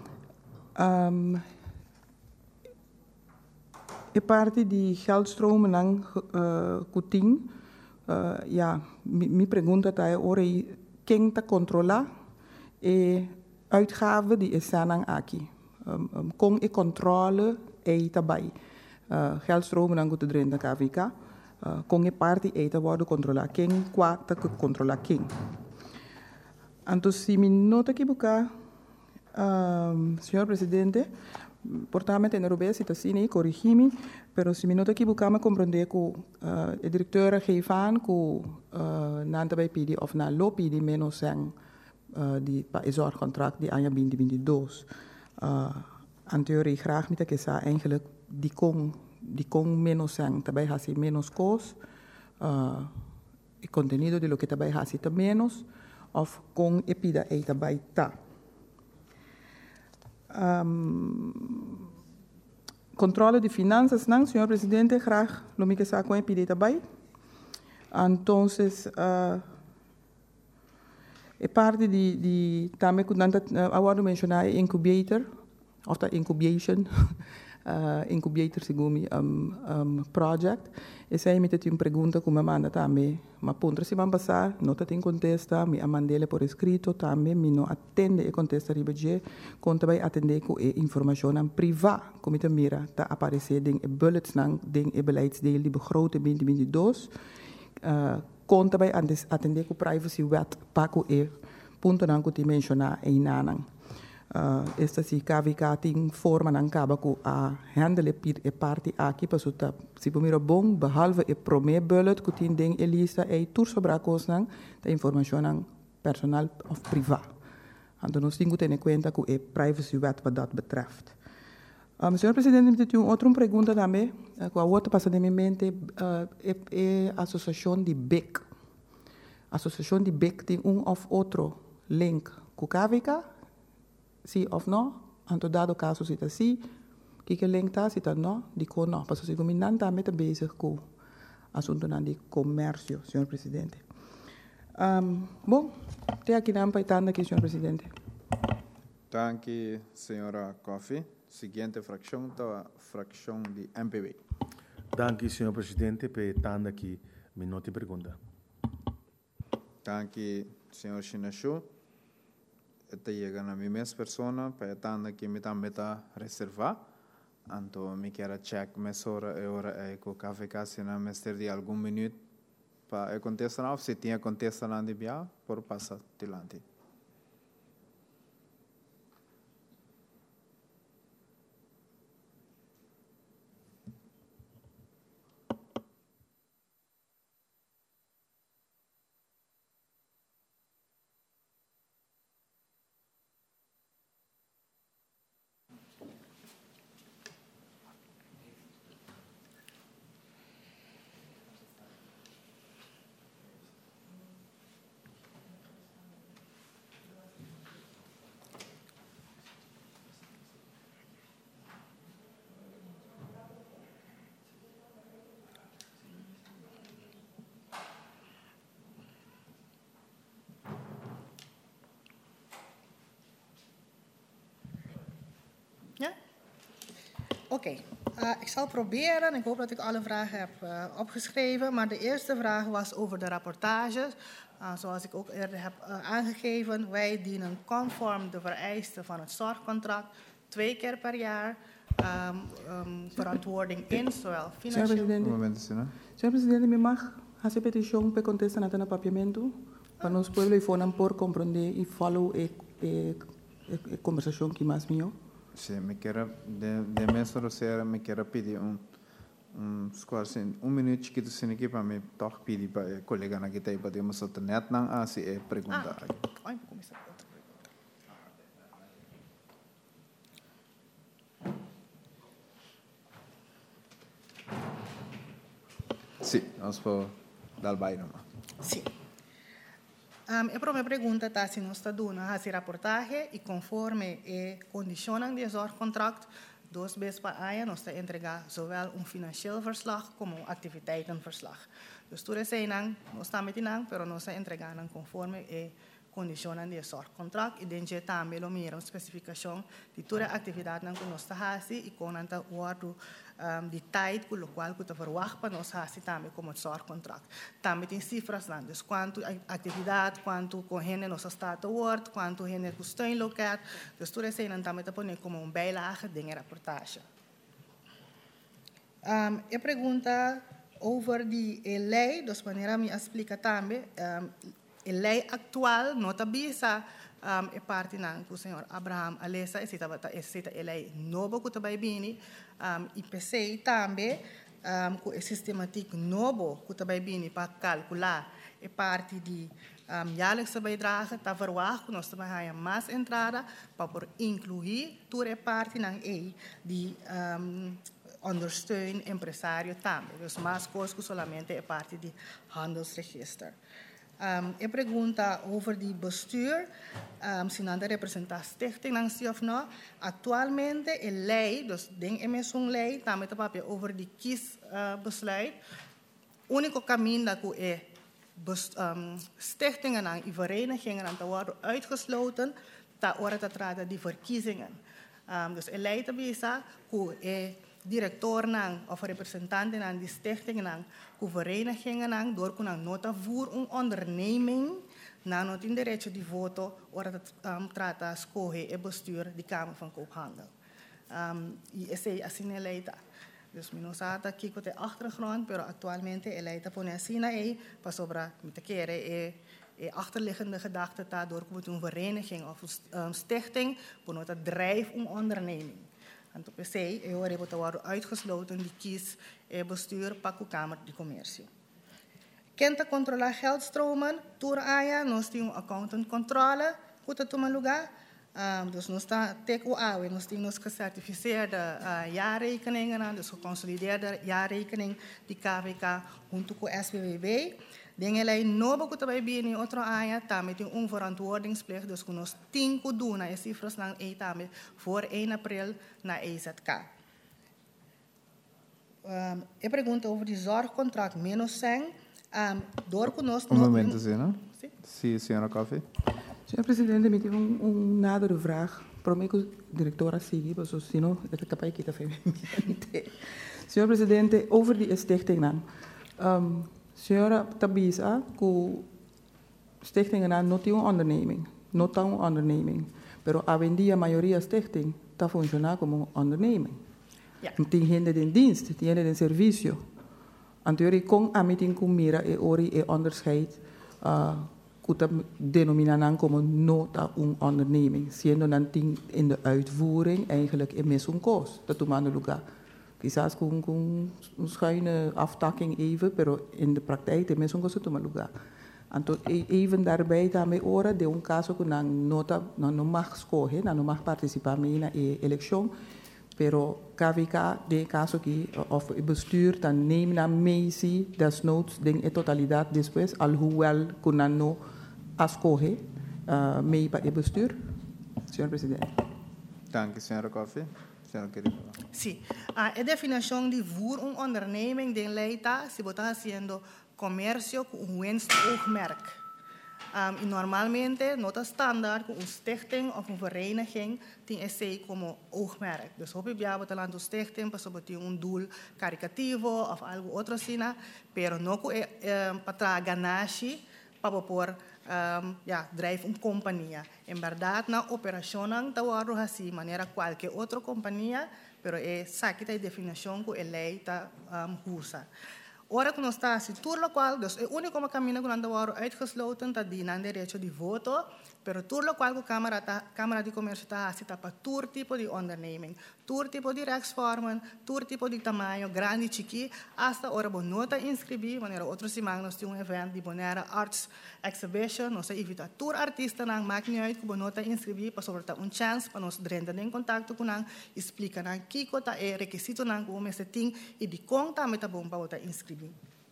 Speaker 6: é parte de geldstromen aan Coutinho. Ja, me pergunta tá ora quem tá controla e uitgaven die is aan aqui. Com e controle e tabai. Geldstromen aan goed erin de KVK. Com e parte e te worden controla quem quata que controla quem. Então se me nota que boca, senhor presidente, portamento en Robes citazione corrigimi, pero se mi nota que buscamos comprender que o diretor geeft aan que nanta bij PD of na lo PD menos zijn die zorgcontract die aan je 2022. Aan theorie graag met que sa eigenlijk die con menos sang, tabay hasi menos cos, el contenido de lo que tabay hasi ta menos, of con epida e tabay ta. Controle de finanças, não, senhor presidente, graag lo que sa con epida tabay. Entonces, é parte de também quando agora mencionar incubator, of the incubation, incubator segumi project. E sai mi teti pergunta come manda também, ma punto se van passar, não tem contesta, mi amandele por escrito também, mi não atende e contesta ribeje, conta vai atender com informação privada, como te mira, tá aparecer ding e bullets nang ding e beleidsdeel die begroting 2022. Conta bij atender com privacy wet paco e punto não que te mencionar em nanang. Esta si KVK ting forma nang kaba ko a handle e party aqui para suta si pomiro bom behalve e prome bullet que tin ding elisa e tour sobre cos nang da informação nang personal of privat. Então nós temos que ter em conta que é privacy wet wat dat betreft. Senhor presidente, eu tenho outra pergunta também, que a outra passa na minha mente, é a associação de BEC. A associação de BEC tem of outro link com o KVK, sim ou não? Então, dado o caso, se está sim, que link está, se está não, digo não, porque se combinando também está bezig com o assunto de comércio, senhor presidente. Bom, tem aqui na paitanda aqui, senhor presidente.
Speaker 1: Danke, senhora Coffey. Seguinte fração da fração de MPB.
Speaker 9: Danke, senhor presidente, por tanda aqui minha pergunta.
Speaker 1: Danke, senhor Chinashu. Esta chega na minha pessoa, para tanda que me também está reservar. Então, me quero check mais hora é com o café se não me de algum minuto para contestar, se tinha contestar lá de bia, por passar adiante.
Speaker 8: Oké, ik zal proberen. Ik hoop dat ik alle vragen heb opgeschreven. Maar de eerste vraag was over de rapportages. Zoals ik ook eerder heb aangegeven, wij dienen conform de vereisten van het zorgcontract 2 keer per jaar verantwoording in, zowel financieel...
Speaker 6: Senhor presidente, me mag fazer petição para contestar na papiamento para nós pueblo e foram por compreender e follow a conversação que mais minha.
Speaker 1: Sim, me quero de mesmo me quero pedir quase minuto chiquito sem aqui para me tocar pedir para colega na que tem para termos outra net não assim é pergunta.
Speaker 8: Vai começar outra pergunta.
Speaker 1: Sim, nós vamos dar baile não.
Speaker 8: Sim. A minha pergunta está se nós estamos dando essa reportagem e conforme a condicionam de zorgcontract, 2 vezes per ano nós estamos entregar zowel financieel verslag como activiteitenverslag. Dus tudo isso nós estamos metendo, pero nós estamos entregando conforme a condicionam de zorgcontract e dentro também lo mira especificação de toda a atividade que nós estamos fazendo e com anta ordo de tijd com o qual que está verwacht para nós fazer também como zorgcontract. Também tem cifras lá, dus quanto atividade, quanto com gente nós está a word, quanto gente com steun loket, dus tudo isso também está pondo como bijlage de reportage. Eu pergunta over die lei, dus maneira me explica também, a lei atual não está bisa é parte não que o senhor Abraham Alessa essa a lei nova que está bem bem IPC também com o sistemático novo que está bem bem para calcular é parte de jaarlijkse bijdrage, tá verwacht nós também há mais entrada para por incluir toda a parte não é de ondersteun empresário também, dus mais coisas que somente é parte de handelsregister. Eu pergunta over die bestuur, se não dá representar stichting não sim of não. Atualmente é lei, dus ding é mesmo lei, também tá papel over die kiesbesluit. Único caminho que é stichtingen en verenigingen te worden uitgesloten, dat wordt te treden die verkiezingen. Dus een leider bisa, hoe directeur of representanten aan die stichtingen, hoe verenigingen door kunnen nota voor een onderneming, na not in de recht die voto, wordt het trata scoge en bestuur die Kamer van Koophandel. ISE asine leider. Dus nós está aqui com a achtergrond, pero actualmente ele está por assina aí para sobra met keren achterliggende gedachte daar door met een vereniging of stichting, voor dat drijf onderneming. En op PC hebben we worden uitgesloten die kies bestuur Paco Kamer de Commercio. Kent de controla geldstromen, toer aya, nós temos accountant controle, goed het om lugar. Dus nós está TECO-AWE, nós temos gecertificeerde jaarrekeningen, dus geconsolideerde jaarrekening die KVK junto com SBWB. Dingen lei nobo que também bem em outra área, também tem verantwoordingsplicht, dus nós temos que doen na cifras na também voor 1 april na EZK. Eu pergunto over die zorgcontract menos 100, door que nós
Speaker 1: momento, sim, senhora Coffee.
Speaker 6: Senhor Presidente, me tive nadere vraag. Prometo que a diretora siga, mas senão é capaz que está feminamente. Senhor Presidente, over die stichting dan. Senhora Tabisa, que stichtingen dan não tem onderneming, não tem onderneming, pero hoje em dia a maioria stichting está funcionando como onderneming. Não tem gente de dienst, tem gente de serviço. Anteriormente com a meeting com mira e ori e onderscheid. Que denomineren como nota onderneming. Siendo dan in de uitvoering eigenlijk in een kost. Dat doen we aan de lugar. Quizás con een schuine aftakking even, pero in de praktijk de mensen kost doen lugar. En even daarbij daarmee oren de un caso que nota no mag escoger, no mag participar in een election, pero KVK de caso que of bestuur dan nemen dan mee desnoods ding in totaliteit después, alhoewel kunnen no escoger mee bij het bestuur. Senhor Presidente.
Speaker 1: Dank u, senhora Coffee. Senhora querida.
Speaker 8: Sí, a definición de voor een onderneming de leita se está haciendo comercio con un winstoogmerk. Y normalmente nota standaard een stichting of een vereniging tiene ese como oogmerk. Dus hoop ik ja wat een stichting pas op een doel caricativo of algo otro sina, pero no para ganancia para por drijf een compañía. En verdad na operacionan tawaro así manera cualquier otra compañía, pero saque de definición que lei ta usa. Ora que nós está assim, tudo qual, dus o único caminho que nós estamos uitgesloten, dat die não direito de voto, pero tudo qual que Câmara de Comércio está assim, para todo tipo de onderneming, todo tipo de rechtsvormen, todo tipo de tamanho, grande, chiqui, hasta ora bonota inscrever, wanneer outro semana nós temos evento de Bonaire Arts Exhibition, nós evita todo artista não maakt niet uit que bonota inscrever, para sobre ter chance para nós entrar em contato com não, explica não que cota é requisito não como esse ting e de conta meta bom para botar inscrever.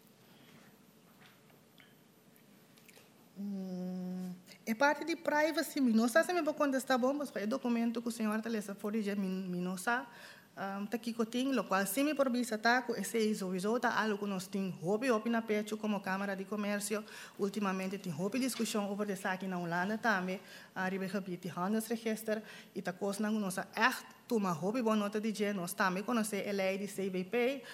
Speaker 8: É parte de privacy, não sei se me vou contestar bom, mas é documento que o senhor está lendo fora de não sei, tá aqui que tem, o qual se me por vista tá, que esse sowieso tá algo que nós tem hobby na pecho como Câmara de Comércio, ultimamente tem hobby discussão over de saque na Holanda também, arriba gebied de handelsregister, e tá coisa não nós echt toma hobby bom nota de dia, nós também conhecer a lei de CBP,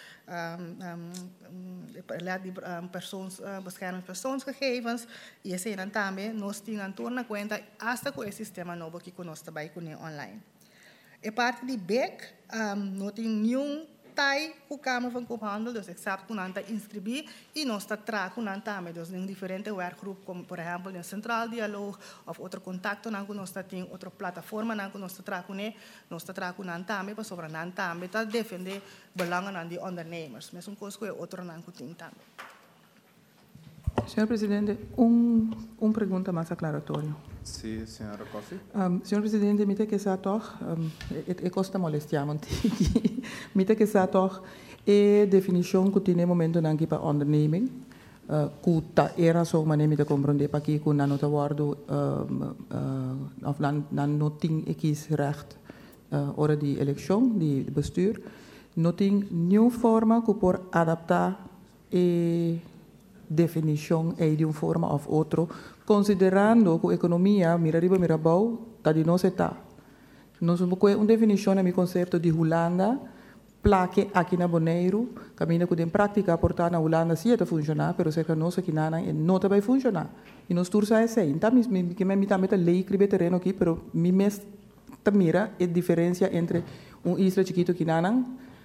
Speaker 8: lei de bescherming persoonsgegevens, e esse dan também nós temos na conta hasta com esse sistema novo que nós trabalhamos com online. É parte de BEC, não tem nenhum tai com a Câmara van Koophandel, dus except que nós inscrever e nós está com nós também, dus em diferentes werkgroep, como por exemplo em Central Dialoog of outro contato nós nós tem outra plataforma nós nós está com nós também para sobre nós também para defender belangen aan die ondernemers, mas coisa que outro nós tem também.
Speaker 6: Senhor Presidente, uma pergunta mais aclaratória.
Speaker 1: Sim, senhora Coffee.
Speaker 6: Senhor Presidente, me que está toch, e costa molestar muito. Me que está toch, e definição que tem momento não para onderneming, que ta era so maneira de compreender para que não nota waardo of dan noting ekis recht ora die eleição, die bestuur, noting nieuw forma que por adaptar e definição de uma forma ou outra, considerando que a economia, mira riba, mira bau, está de nós está. Nós temos uma definição no conceito de Holanda, plaque aqui na Bonaire, caminho que tem prática portar na Holanda sim está funcionar, mas cerca nós aqui não está vai funcionar. E nós tursa é assim, então que me também lei escrever terreno aqui, mas me mes mira a diferença entre isla chiquito que não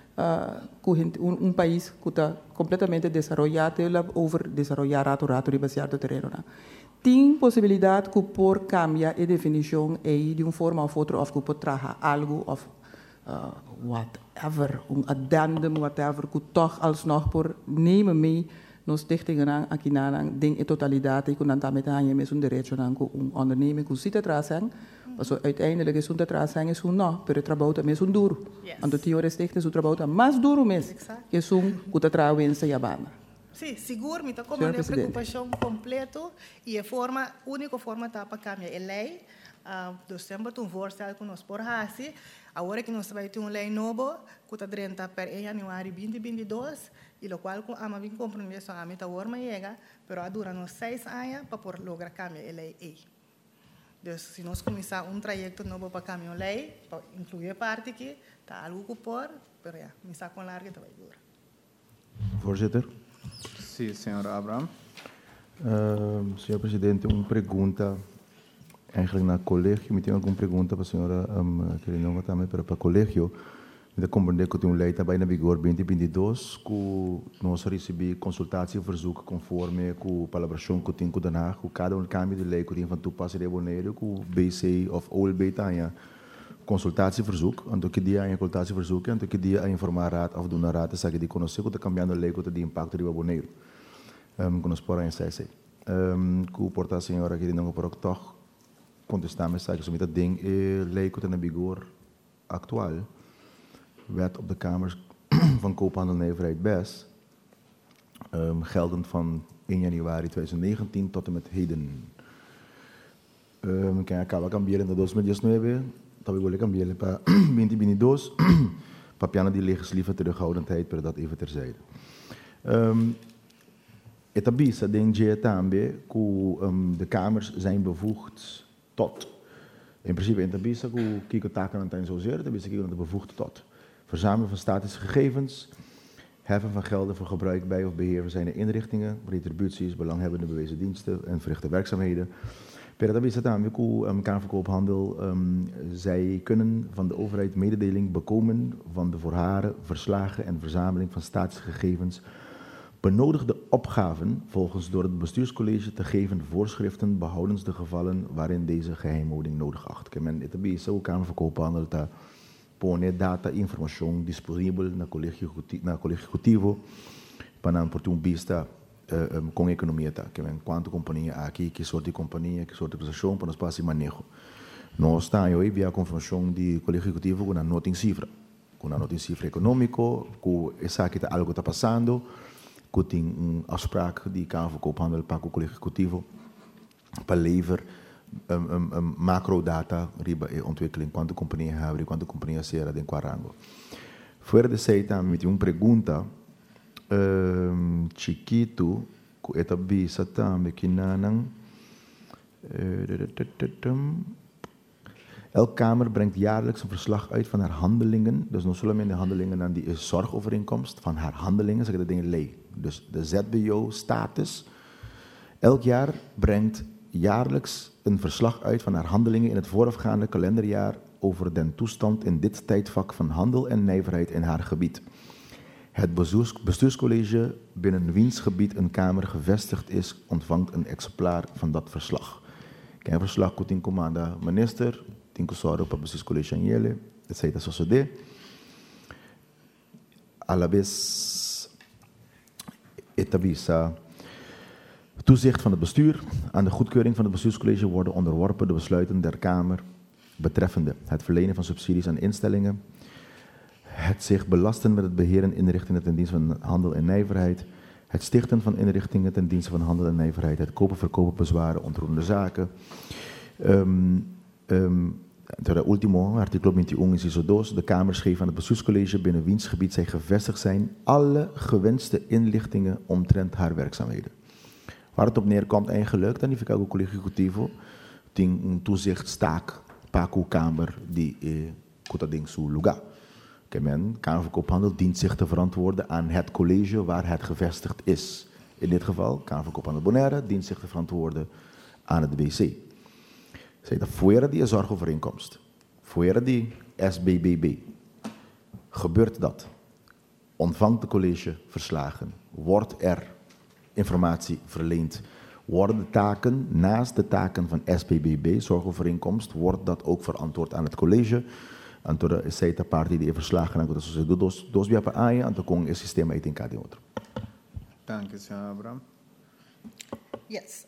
Speaker 6: país que está completamente desarrollado e over desarrollar rato de baseado terreno. Tem possibilidade que por cambiar a definição de uma forma ou outra, ou que por trazer algo of whatever, addendum, whatever, que toch alsnog por nemen mee nos stichtingen aqui na ding in totaliteit e dan daarmee aan je met zo'n direito aan een onderneming que zit atrás zijn, maar zo uiteindelijk is zo'n atrás zijn is zo'n no, pero trabalho também zo'n duro. En dat die horas stichten zo'n trabalho mais duro mesmo, que zo'n que trabalho em Sayabana.
Speaker 8: Sim, seguro, me está como uma preocupação completa e a única forma tá para cambiar a lei. Nós temos um voorstel que nós por assim, agora que nós vamos ter uma lei nova, que está 30 per januário 2022, e o qual a minha compromisso a mim está agora chega, mas dura nos 6 anos para por lograr cambiar a lei. Então, se nós começar trajeto novo para cambiar a lei, para incluir a parte que está algo que por, mas já, me está com larga vai durar.
Speaker 3: Voorzitter.
Speaker 1: Sim, senhor Abraham.
Speaker 3: Senhor Presidente, uma pergunta eigenlijk naar het collegio. Ik heb ook een pergunta para a senhora Quirino também, para o collegio. Me compreender que tem lei também na vigor 2022 que nós recebemos consultatieverzoek conforme com a palabração que tem com Den Haag, com cada cambio de lei que tem van toepassing de Bonaire, com o BC of OLB tem consultatieverzoek, en que dia een consultatieverzoek, en que dia informar raad of doen raad, zeg die conhecer que está cambiando lei que tem impacto de Bonaire. Que nós podemos dizer. Que porta a senhora que não por toch contestar me que sommige ding lei que está na vigor actual. Wet op de Kamers van Koophandel Nijverheid BES, geldend van 1 januari 2019 tot en met heden. Que acaba cambiando em 2019, talvez vou cambiar para 2022, para piano de legislatieve terughoudendheid, per dat even terzijde. Het abisa denkt também que de Kamers zijn bevoegd tot. In principe in het abisa que kiko taken aan het zozeer, het abisa kiko bevoegd tot. Verzamelen van statische gegevens, heffen van gelden voor gebruik bij of beheer van zijn inrichtingen, retributies, belanghebbende bewezen diensten en verrichte werkzaamheden. Per dat is het aan Kamerverkoophandel. Zij kunnen van de overheid mededeling bekomen van de voor haar verslagen en verzameling van statische gegevens benodigde opgaven volgens door het bestuurscollege te geven voorschriften behoudens de gevallen waarin deze geheimhouding nodig acht. Ik ben het bij zo Kamerverkoophandel te pone data e informação disponível na colégio executivo para não portar vista com a economia tá que vem quanto companhia aqui que sorte de companhia que sorte de prestação para nos passar manejo nós está aí via confirmação de colégio executivo com a nota em cifra econômico com essa que tá algo está passando que tem afspraak die Kamerverkoophandel para o colégio executivo para lever macrodata riba e ontwikkeling quanto companhia hebben, quanto companhia será de Quarango. Fora de sei também tem uma pergunta chiquito que é também também que nanang elke Kamer brengt jaarlijks een verslag uit van haar handelingen, dus niet alleen de handelingen aan die zorgovereenkomst, van haar handelingen, zeg dat dingen lei. Dus de ZBO-status, elk jaar brengt jaarlijks een verslag uit van haar handelingen in het voorafgaande kalenderjaar over den toestand in dit tijdvak van handel en nijverheid in haar gebied. Het bestuurscollege binnen wiens gebied een kamer gevestigd is, ontvangt een exemplaar van dat verslag. Geen verslag komt in commanda minister, tem que só para o bestuurscollege aan jelle, het zij dat zo de. A la vez, het avisa Toezicht van het bestuur. Aan de goedkeuring van het bestuurscollege worden onderworpen de besluiten der Kamer betreffende het verlenen van subsidies aan instellingen, het zich belasten met het beheer en inrichtingen ten dienste van handel en nijverheid, het stichten van inrichtingen ten dienste van handel en nijverheid, het kopen, verkopen, bezwaren, ontroerende zaken. Ter ultimo, artikel 21 inciso 2, de Kamer schreef aan het bestuurscollege binnen wiens gebied zij gevestigd zijn alle gewenste inlichtingen omtrent haar werkzaamheden. Waar het op neerkomt eigenlijk, dan heeft ik ook een collega executivo, een toezichtstaak, Paco Kamer, die kutading su lugar. Men, Kamer van Koophandel dient zich te verantwoorden aan het college waar het gevestigd is. In dit geval, Kamer van Koophandel Bonaire dient zich te verantwoorden aan het BC. Zij dat fuera die zorgovereenkomst, fuera die SBBB, gebeurt dat, ontvangt de college verslagen, wordt er informatie verleend, worden de taken, naast de taken van SBBB, zorgovereenkomst, wordt dat ook verantwoord aan het college. En toen is zij de partij die verslagen aan het dos biapa aia, en toen is systeem uit in kadi outro.
Speaker 1: Dank je, senhor Abraham.
Speaker 8: Yes.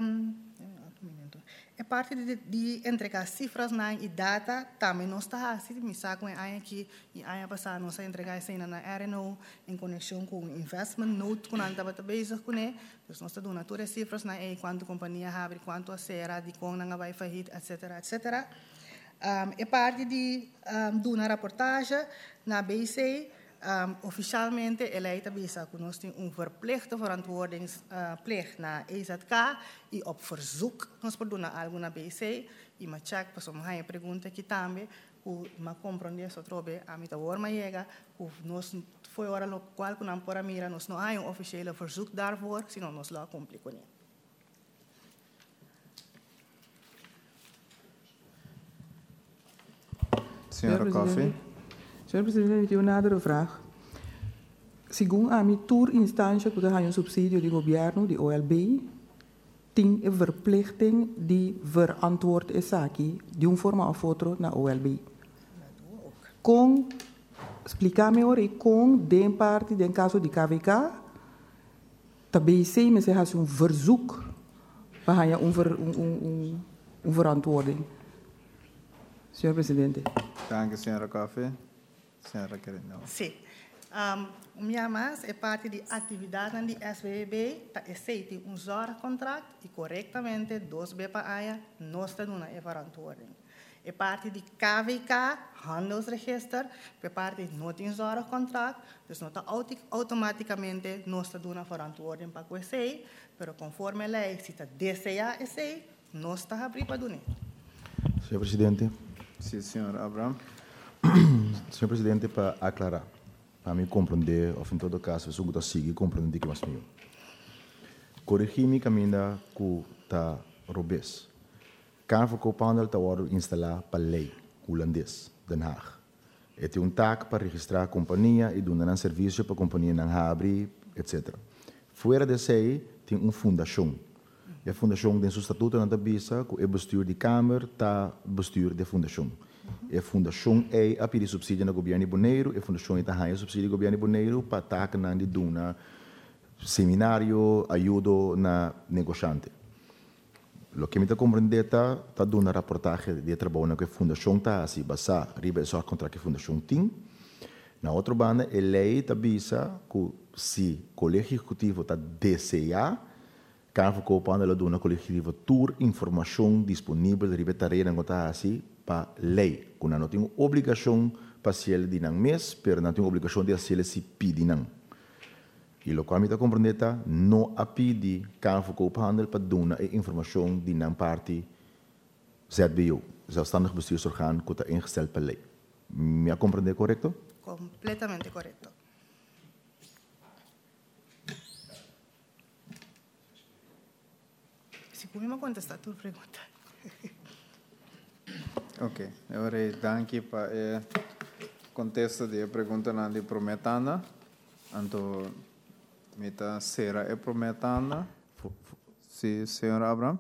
Speaker 8: E parte di entregar cifras na e data também não está assim. Me saco em aia que em aia passar não se entregar cena na RNO em conexão com investment note com anda bata bezig com né. Dus nós está dando todas as cifras na e quanto companhia abre, quanto a será de com não vai falir, etc, etc. E parte de dar reportagem na BC. Oficialmente eleita bisa que nós temos verplichte verantwoordingsplicht na EZK e op verzoek nós podemos algo na BC e maar check para somos aí pergunta que também o ma compreender só trobe a mita worma chega o nós foi hora lo qual que não por mira nós não há officiële verzoek daarvoor senão nós lá complico nie.
Speaker 1: Senhora Coffey.
Speaker 6: Senhor presidente, eu tenho uma outra vraag. Segundo a minha instância que tem subsídio do governo, de OLB, tem a verplichting de verantwoord is aqui, de uma forma ou outra, na OLB. Com, explicar-me agora, com, de parte, de caso de KVK, também sei, mas é verzoek para verantwoording. Senhor presidente.
Speaker 1: Dank je, senhora Coffey. Senhora Querendo.
Speaker 8: Sim. Minha mais é parte de atividade de SBB, tá aceita zorgcontract e corretamente dos BPA nós estamos na verantwoording. É parte de KVK, handelsregister, é parte de não tem zorgcontract, dus não está automaticamente nós estamos na verantwoording para o EC, mas conforme a lei, se está DCA EC, nós está abrindo para donar.
Speaker 3: Senhor presidente.
Speaker 1: Sim, senhor Abraham.
Speaker 3: Senhor presidente, para aclarar, para me compreender, ou em todo caso, se eu gosto de seguir, compreender que mais meu. Corrigir-me caminho que está robês. Kamer van Koophandel está instalar para a lei holandês, Den Haag. É tem taak para registrar a companhia e dar um serviço para a companhia não abrir, etc. Fora dessa aí, tem uma fundação. E a fundação tem seu estatuto na tabisa, que o bestuur de Kamer está bestuur da fundação. E a fundação é a pedir subsídio no governo Bonaire, e a fundação está a subsídio no governo Bonaire para taak na de duna seminário, ajuda na negociante. Lo que me está compreendendo está dando reportagem de trabalho na que a fundação está assim, basta riba só contra que a fundação tem. Na outra banda, a lei está bisa que se o colégio executivo está DCA, Kamer van Koophandel doet een collectieve tour informação disponível de tarefa que está assim para lei. Que não tem obrigação para ser de não mês, mas não tem obrigação de ser se pedir não. E o que me está compreendendo não a pedir Kamer van Koophandel para dar a informação de não parte ZBO, zelfstandig bestuursorgaan, que está ingesteld para lei. Me a compreender correto?
Speaker 8: Completamente correto. Como me contestar a tua pergunta?
Speaker 1: Ok, agora danke para contesta de pergunta na de prometanda. Então, meta será é prometanda. Sim, senhor Abraham.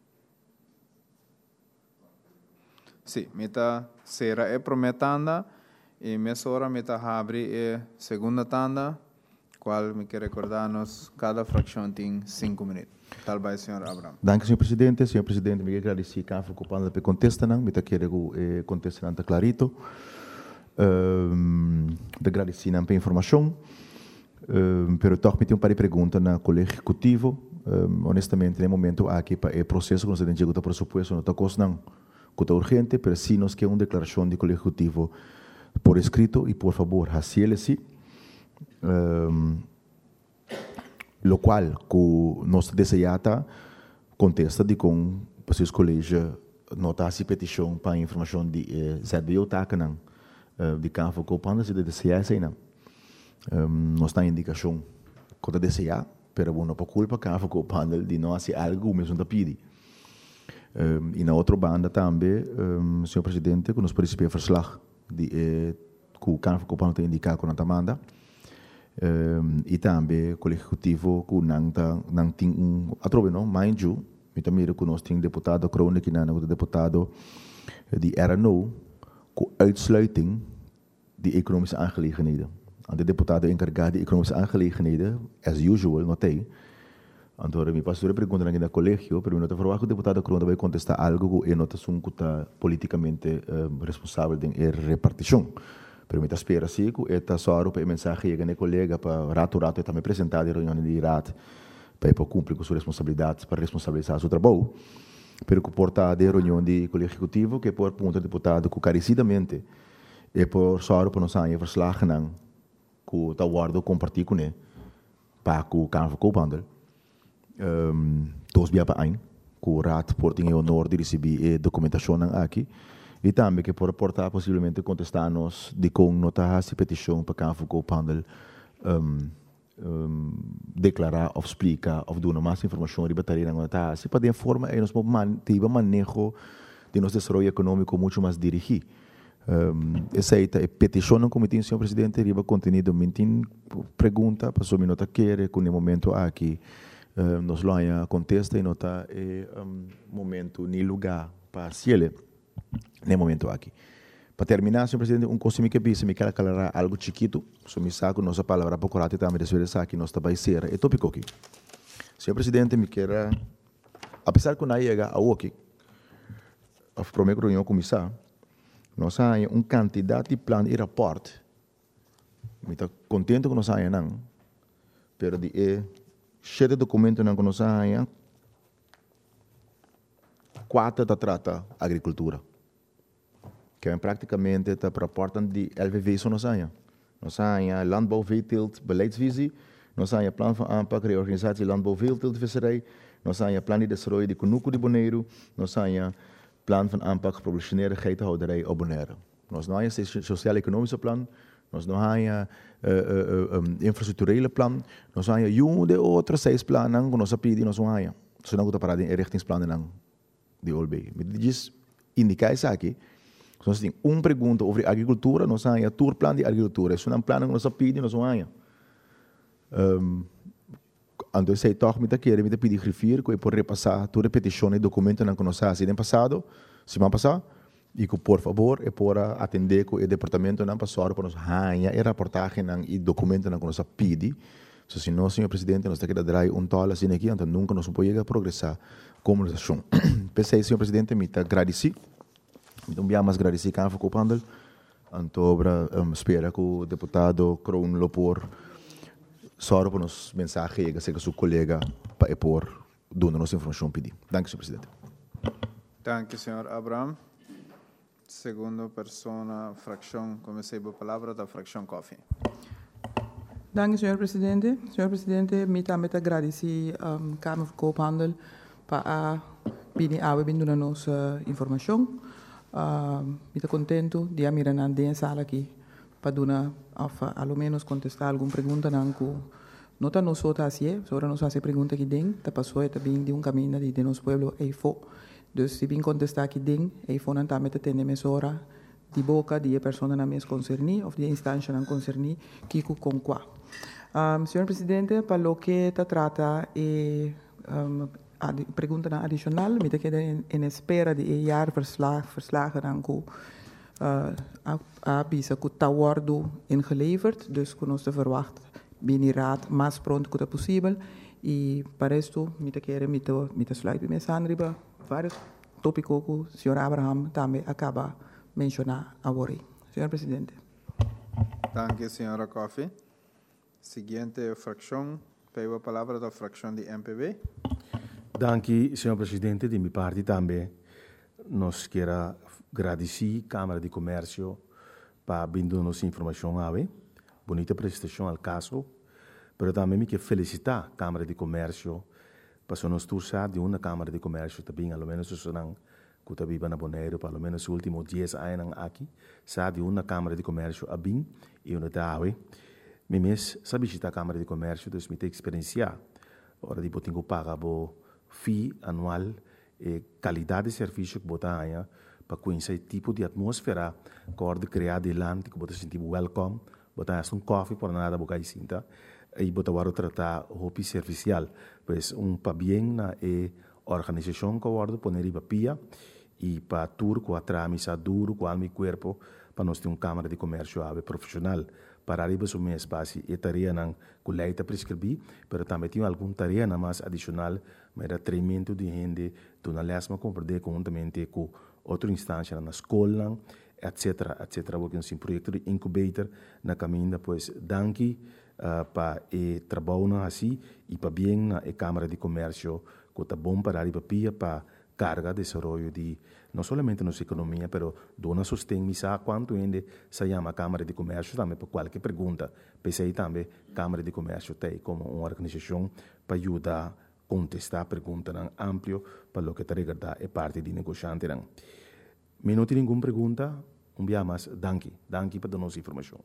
Speaker 1: Sim, meta será é prometanda e mesora meta abre é segunda tanda qual me quer recordarnos, cada fracción tiene 5 minutos. Tal vez, señor Abraham.
Speaker 3: Danke, senhor presidente. Senhor presidente, me agradecer que a ocupando para contestar, me tá querendo contestar anta clarito. De agradecer na informação. Pero toch me tem um par de perguntas na colégio executivo. Honestamente, no momento aqui para o processo que nós temos chegado para pressuposto não está costando, que urgente, pero sim nós queremos uma declaração de colégio executivo por escrito e por favor, haciele-se. Lo qual que nós desejamos contesta de com os colégios nota a petição para informação de ZBO tacanan de campo copando se de desejar sei não nós tem indicação que desejar pero não por culpa campo copando de não fazer algo mesmo da pedi e na outra banda também senhor presidente que nos participei verslag de que o campo copando tem indicado com a demanda e também o executivo que não tem atrove não mind you me também que nós temos deputado crônica na o deputado de RNO com uitsluiting de economische aangelegenheden aan de deputado encarregado de economische aangelegenheden as usual notei então me pastor pergunta aqui no colégio pero não te verwacht que o deputado crônica vai contestar algo que não está politicamente responsável de repartição. Pero me espera assim que esta só para a mensagem chega no colega para rato também apresentar a reunião de rato para cumprir com suas responsabilidades para responsabilizar seu trabalho. Pero que porta de reunião de colégio executivo que por ponto deputado que carecidamente e por só para nós aí verslag não que tá guardo compartilhar com ele para que o campo copandel todos bia para aí que o rato por ter o honor de receber documentação aqui. E também que por portar possivelmente contestar-nos de com nota a petição para campo com o panel declarar ou explicar ou dar mais informação de bateria na nota se para de forma é nos manter manejo de nosso desenvolvimento econômico muito mais dirigido essa é a petição no comitê senhor presidente riba contenido mentin pergunta para sua nota quer com o momento aqui nos loja contesta e nota é momento nem lugar para ciele no momento aqui. Para terminar, senhor presidente, coisa que me quer aclarar algo chiquito, só me saco nossa palavra para corate também de sua aqui nós está ser é tópico aqui. Senhor presidente, me quer apesar que não chega a aqui, a primeira reunião começar, nós há quantidade de plano e rapport. Me está contente que nós há não, pero de cheio documento não que nós há 4 da trata agricultura. Que praticamente está proportan de LVV zo nosaia. Nosaia landbouw veeteelt beleidsvisie, nosaia plan van aanpak reorganisatie landbouw veeteelt visserij, nosaia plan de desrooi de Kunuku de Bonaire, nosaia plan van aanpak geproduceerde geitenhouderij op Bonaire. Nos noia sociaal-economische plan, nos noia infrastructurele plan, nosaia de outra 6 plannen, nos apidi nos noia. Zo nou para de richtingsplannen nang de OLB. Me diz indicar isso aqui. Nós temos pergunta sobre agricultura, nós temos tour plan de agricultura. Isso é plano que nós pedimos, nós temos. Então, se toque me quer me pedir refir que por repassar toda repetição e documento que nós fazemos no passado, semana passada, e que por favor é por atender que o departamento não passou para nós ganhar e reportagem e documento que nós pedimos. Se não, senhor presidente, nós temos que dar tola assim aqui, então nunca nós podemos progressar como organização. Pensei, senhor presidente, me agradecer. Então, mais agradecer a Campo Copandel. Então, espero que o deputado Crown Lopor só para nos mensagem que seu colega para por dando nossa informação pedir. Danke, senhor presidente.
Speaker 1: Danke, senhor Abraham. Segunda persona, fracção, comecei a palavra da fracção Coffee.
Speaker 6: Danke, senhor presidente. Senhor presidente, me também agradecer a Câmara de Koophandel para pedir a dando nossa informação. Estou contento de mirar na sala aqui para dar, ao menos contestar alguma pergunta não está nos outros assim, só nós fazer pergunta aqui dentro, tá passou também de caminho de nosso povo aí fora, então se bem contestar aqui dentro, aí fora não também tem mesura de boca de pessoa na mesa concernida ou de instância não concernida que com qual. Senhor presidente, para o que está trata a pergunta adicional, me queda em espera de verslagen aan a bisa que está guardo ingeleverd, dus kunnen we verwachten Raad mais pronto que possível. E para isso, me quero me sluiten met Sandriba, vários tópicos que o senhor Abraham também acaba mencionar agora. Senhor Presidente.
Speaker 1: Danke, senhora Coffey. Seguinte fração, pego a palavra da fração de MPB.
Speaker 9: Danke, senhor Presidente, de minha parte também. Nós queremos agradecer à Câmara de Comércio para brindar-nos informação. Bonita prestação ao caso. Mas também me quero felicitar a Câmara de Comércio para nos torcer de uma Câmara de Comércio também, pelo menos os não que está viva na Bonaire, pelo menos os últimos 10 anos aqui, sabe de uma Câmara de Comércio a bem e uma dawe. Me mês sabe visitar a Câmara de Comércio, então me tem experienciar. Ora de botinho paga bo fee anual e qualidade de serviço que botar aí para conhecer tipo de atmosfera que orde criar de land que botar sentir welcome, botar um coffee por nada boca sinta. E botar tratar hopi servicial, pois para bem na organização que guardo poner papia e para tour com a tramisa duro com a meu corpo para nós ter uma câmara de comércio profissional para arriba o mês base e tarefa não coleita prescrever, mas também tem alguma tarefa mais adicional, mas é treinamento de gente, tu na lesma compreender conjuntamente com outra instância na escola, etc, etc. Porque um projeto de incubator na caminho, pois danke para o trabalho assim e para bem na Câmara de Comércio que está bom para arriba para carga de desenvolvimento de não somente nossa economia, mas dona sustento quanto ainda se chama Câmara de Comércio também para qualquer pergunta. Pensei também Câmara de Comércio tem como uma organização para ajudar a contestar perguntas amplo para o que está regardado é parte de negociante. Me não tem nenhuma pergunta, dia mais danke para nossa informação.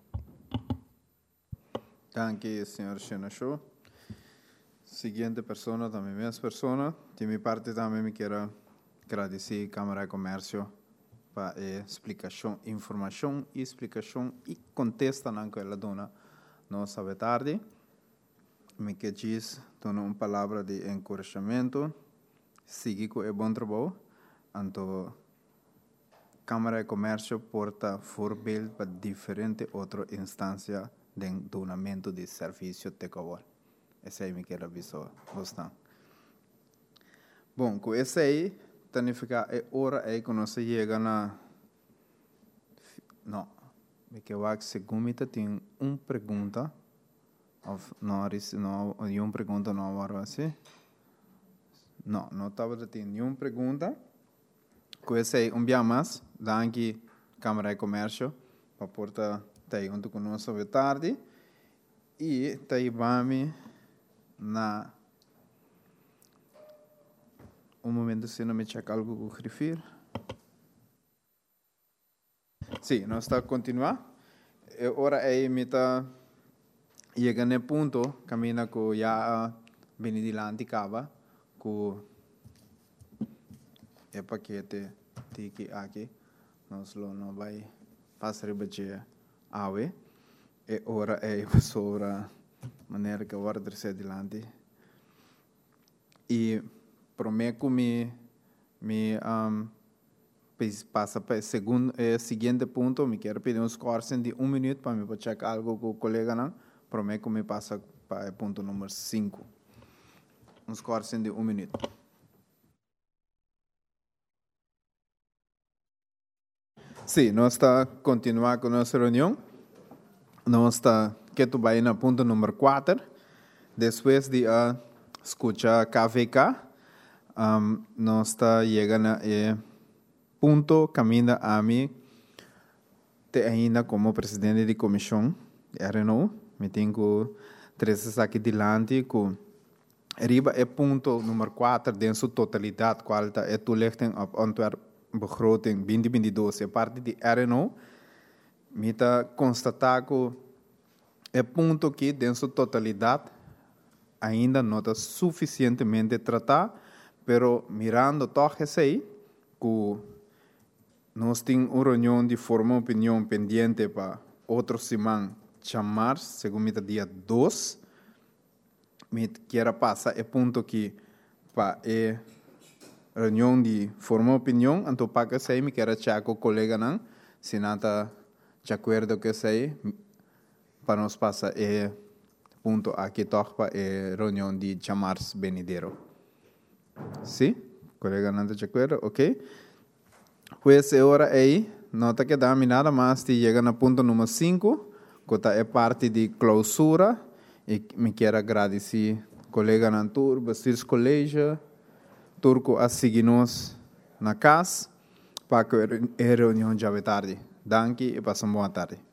Speaker 1: Danke, senhor Senador. Seguinte pessoa, também mesma pessoa. De minha parte também me quero agradecer à Câmara de Comércio para a explicação, informação e explicação e contesta na que ela dona nos sabe tarde. Me quero dizer, dona uma palavra de encorajamento, seguir com o bom trabalho. Então, Câmara de Comércio porta forbeeld para diferentes outras instâncias de donamento de serviço de cobor. Esse aí me quero avisar. Gostam? Bom, com esse aí, significa é hora aí que nós chegamos na... Não, me quero que segundo tem uma pergunta. Não, uma pergunta não agora assim. Não estava tendo nenhuma pergunta. Com esse aí, dia mais, danke Câmara de Comércio para portar tá junto conosco à tarde e tá vamos na momento se não me checa algo que referir. Sim, nós está continuar. Ora aí me tá chegando no ponto caminha com já benedilante cava com é paquete tiki aqui nós não vai passar bacia awe e ora é sobre maneira que agora terceiro adiante e prometo me passa para o seguinte ponto me quero pedir uns cortes de 1 minuto para me checar algo com o colega não prometo me passa para o ponto número 5 uns cortes de 1 minuto. Sim, nós está continuando com a nossa reunião. Nós está que tu vai na ponto número 4. Depois de escutar KVK, nós está chegando a ponto caminho a mim ainda como presidente de comissão RNO. Me tenho 3 aqui delante com arriba é ponto número 4 dentro da totalidade qual está é toelichting op Antwerp begroting 2022 é parte de RNO. Me está constatar que é ponto que dentro da totalidade ainda não está suficientemente tratado, pero mirando todo isso aí, que nós temos uma reunião de forma opinião pendente para outra semana chamar, segundo o dia 2, me quero passar é ponto que para reunião de forma opinião, então para que sei me quero checar com o colega não, se não está de acordo com isso aí, para nós passar ponto aqui toca é reunião de chamars venidero. Sim? Colega não está de acordo? Ok? Pues agora aí, nota que dá nada mais de chegar no ponto número 5, que é parte de clausura, e me quero agradecer colega na tour, Bastirs Colégio, turco a seguir-nos na casa, para que a reunião já vai tarde. Danke e passam boa tarde.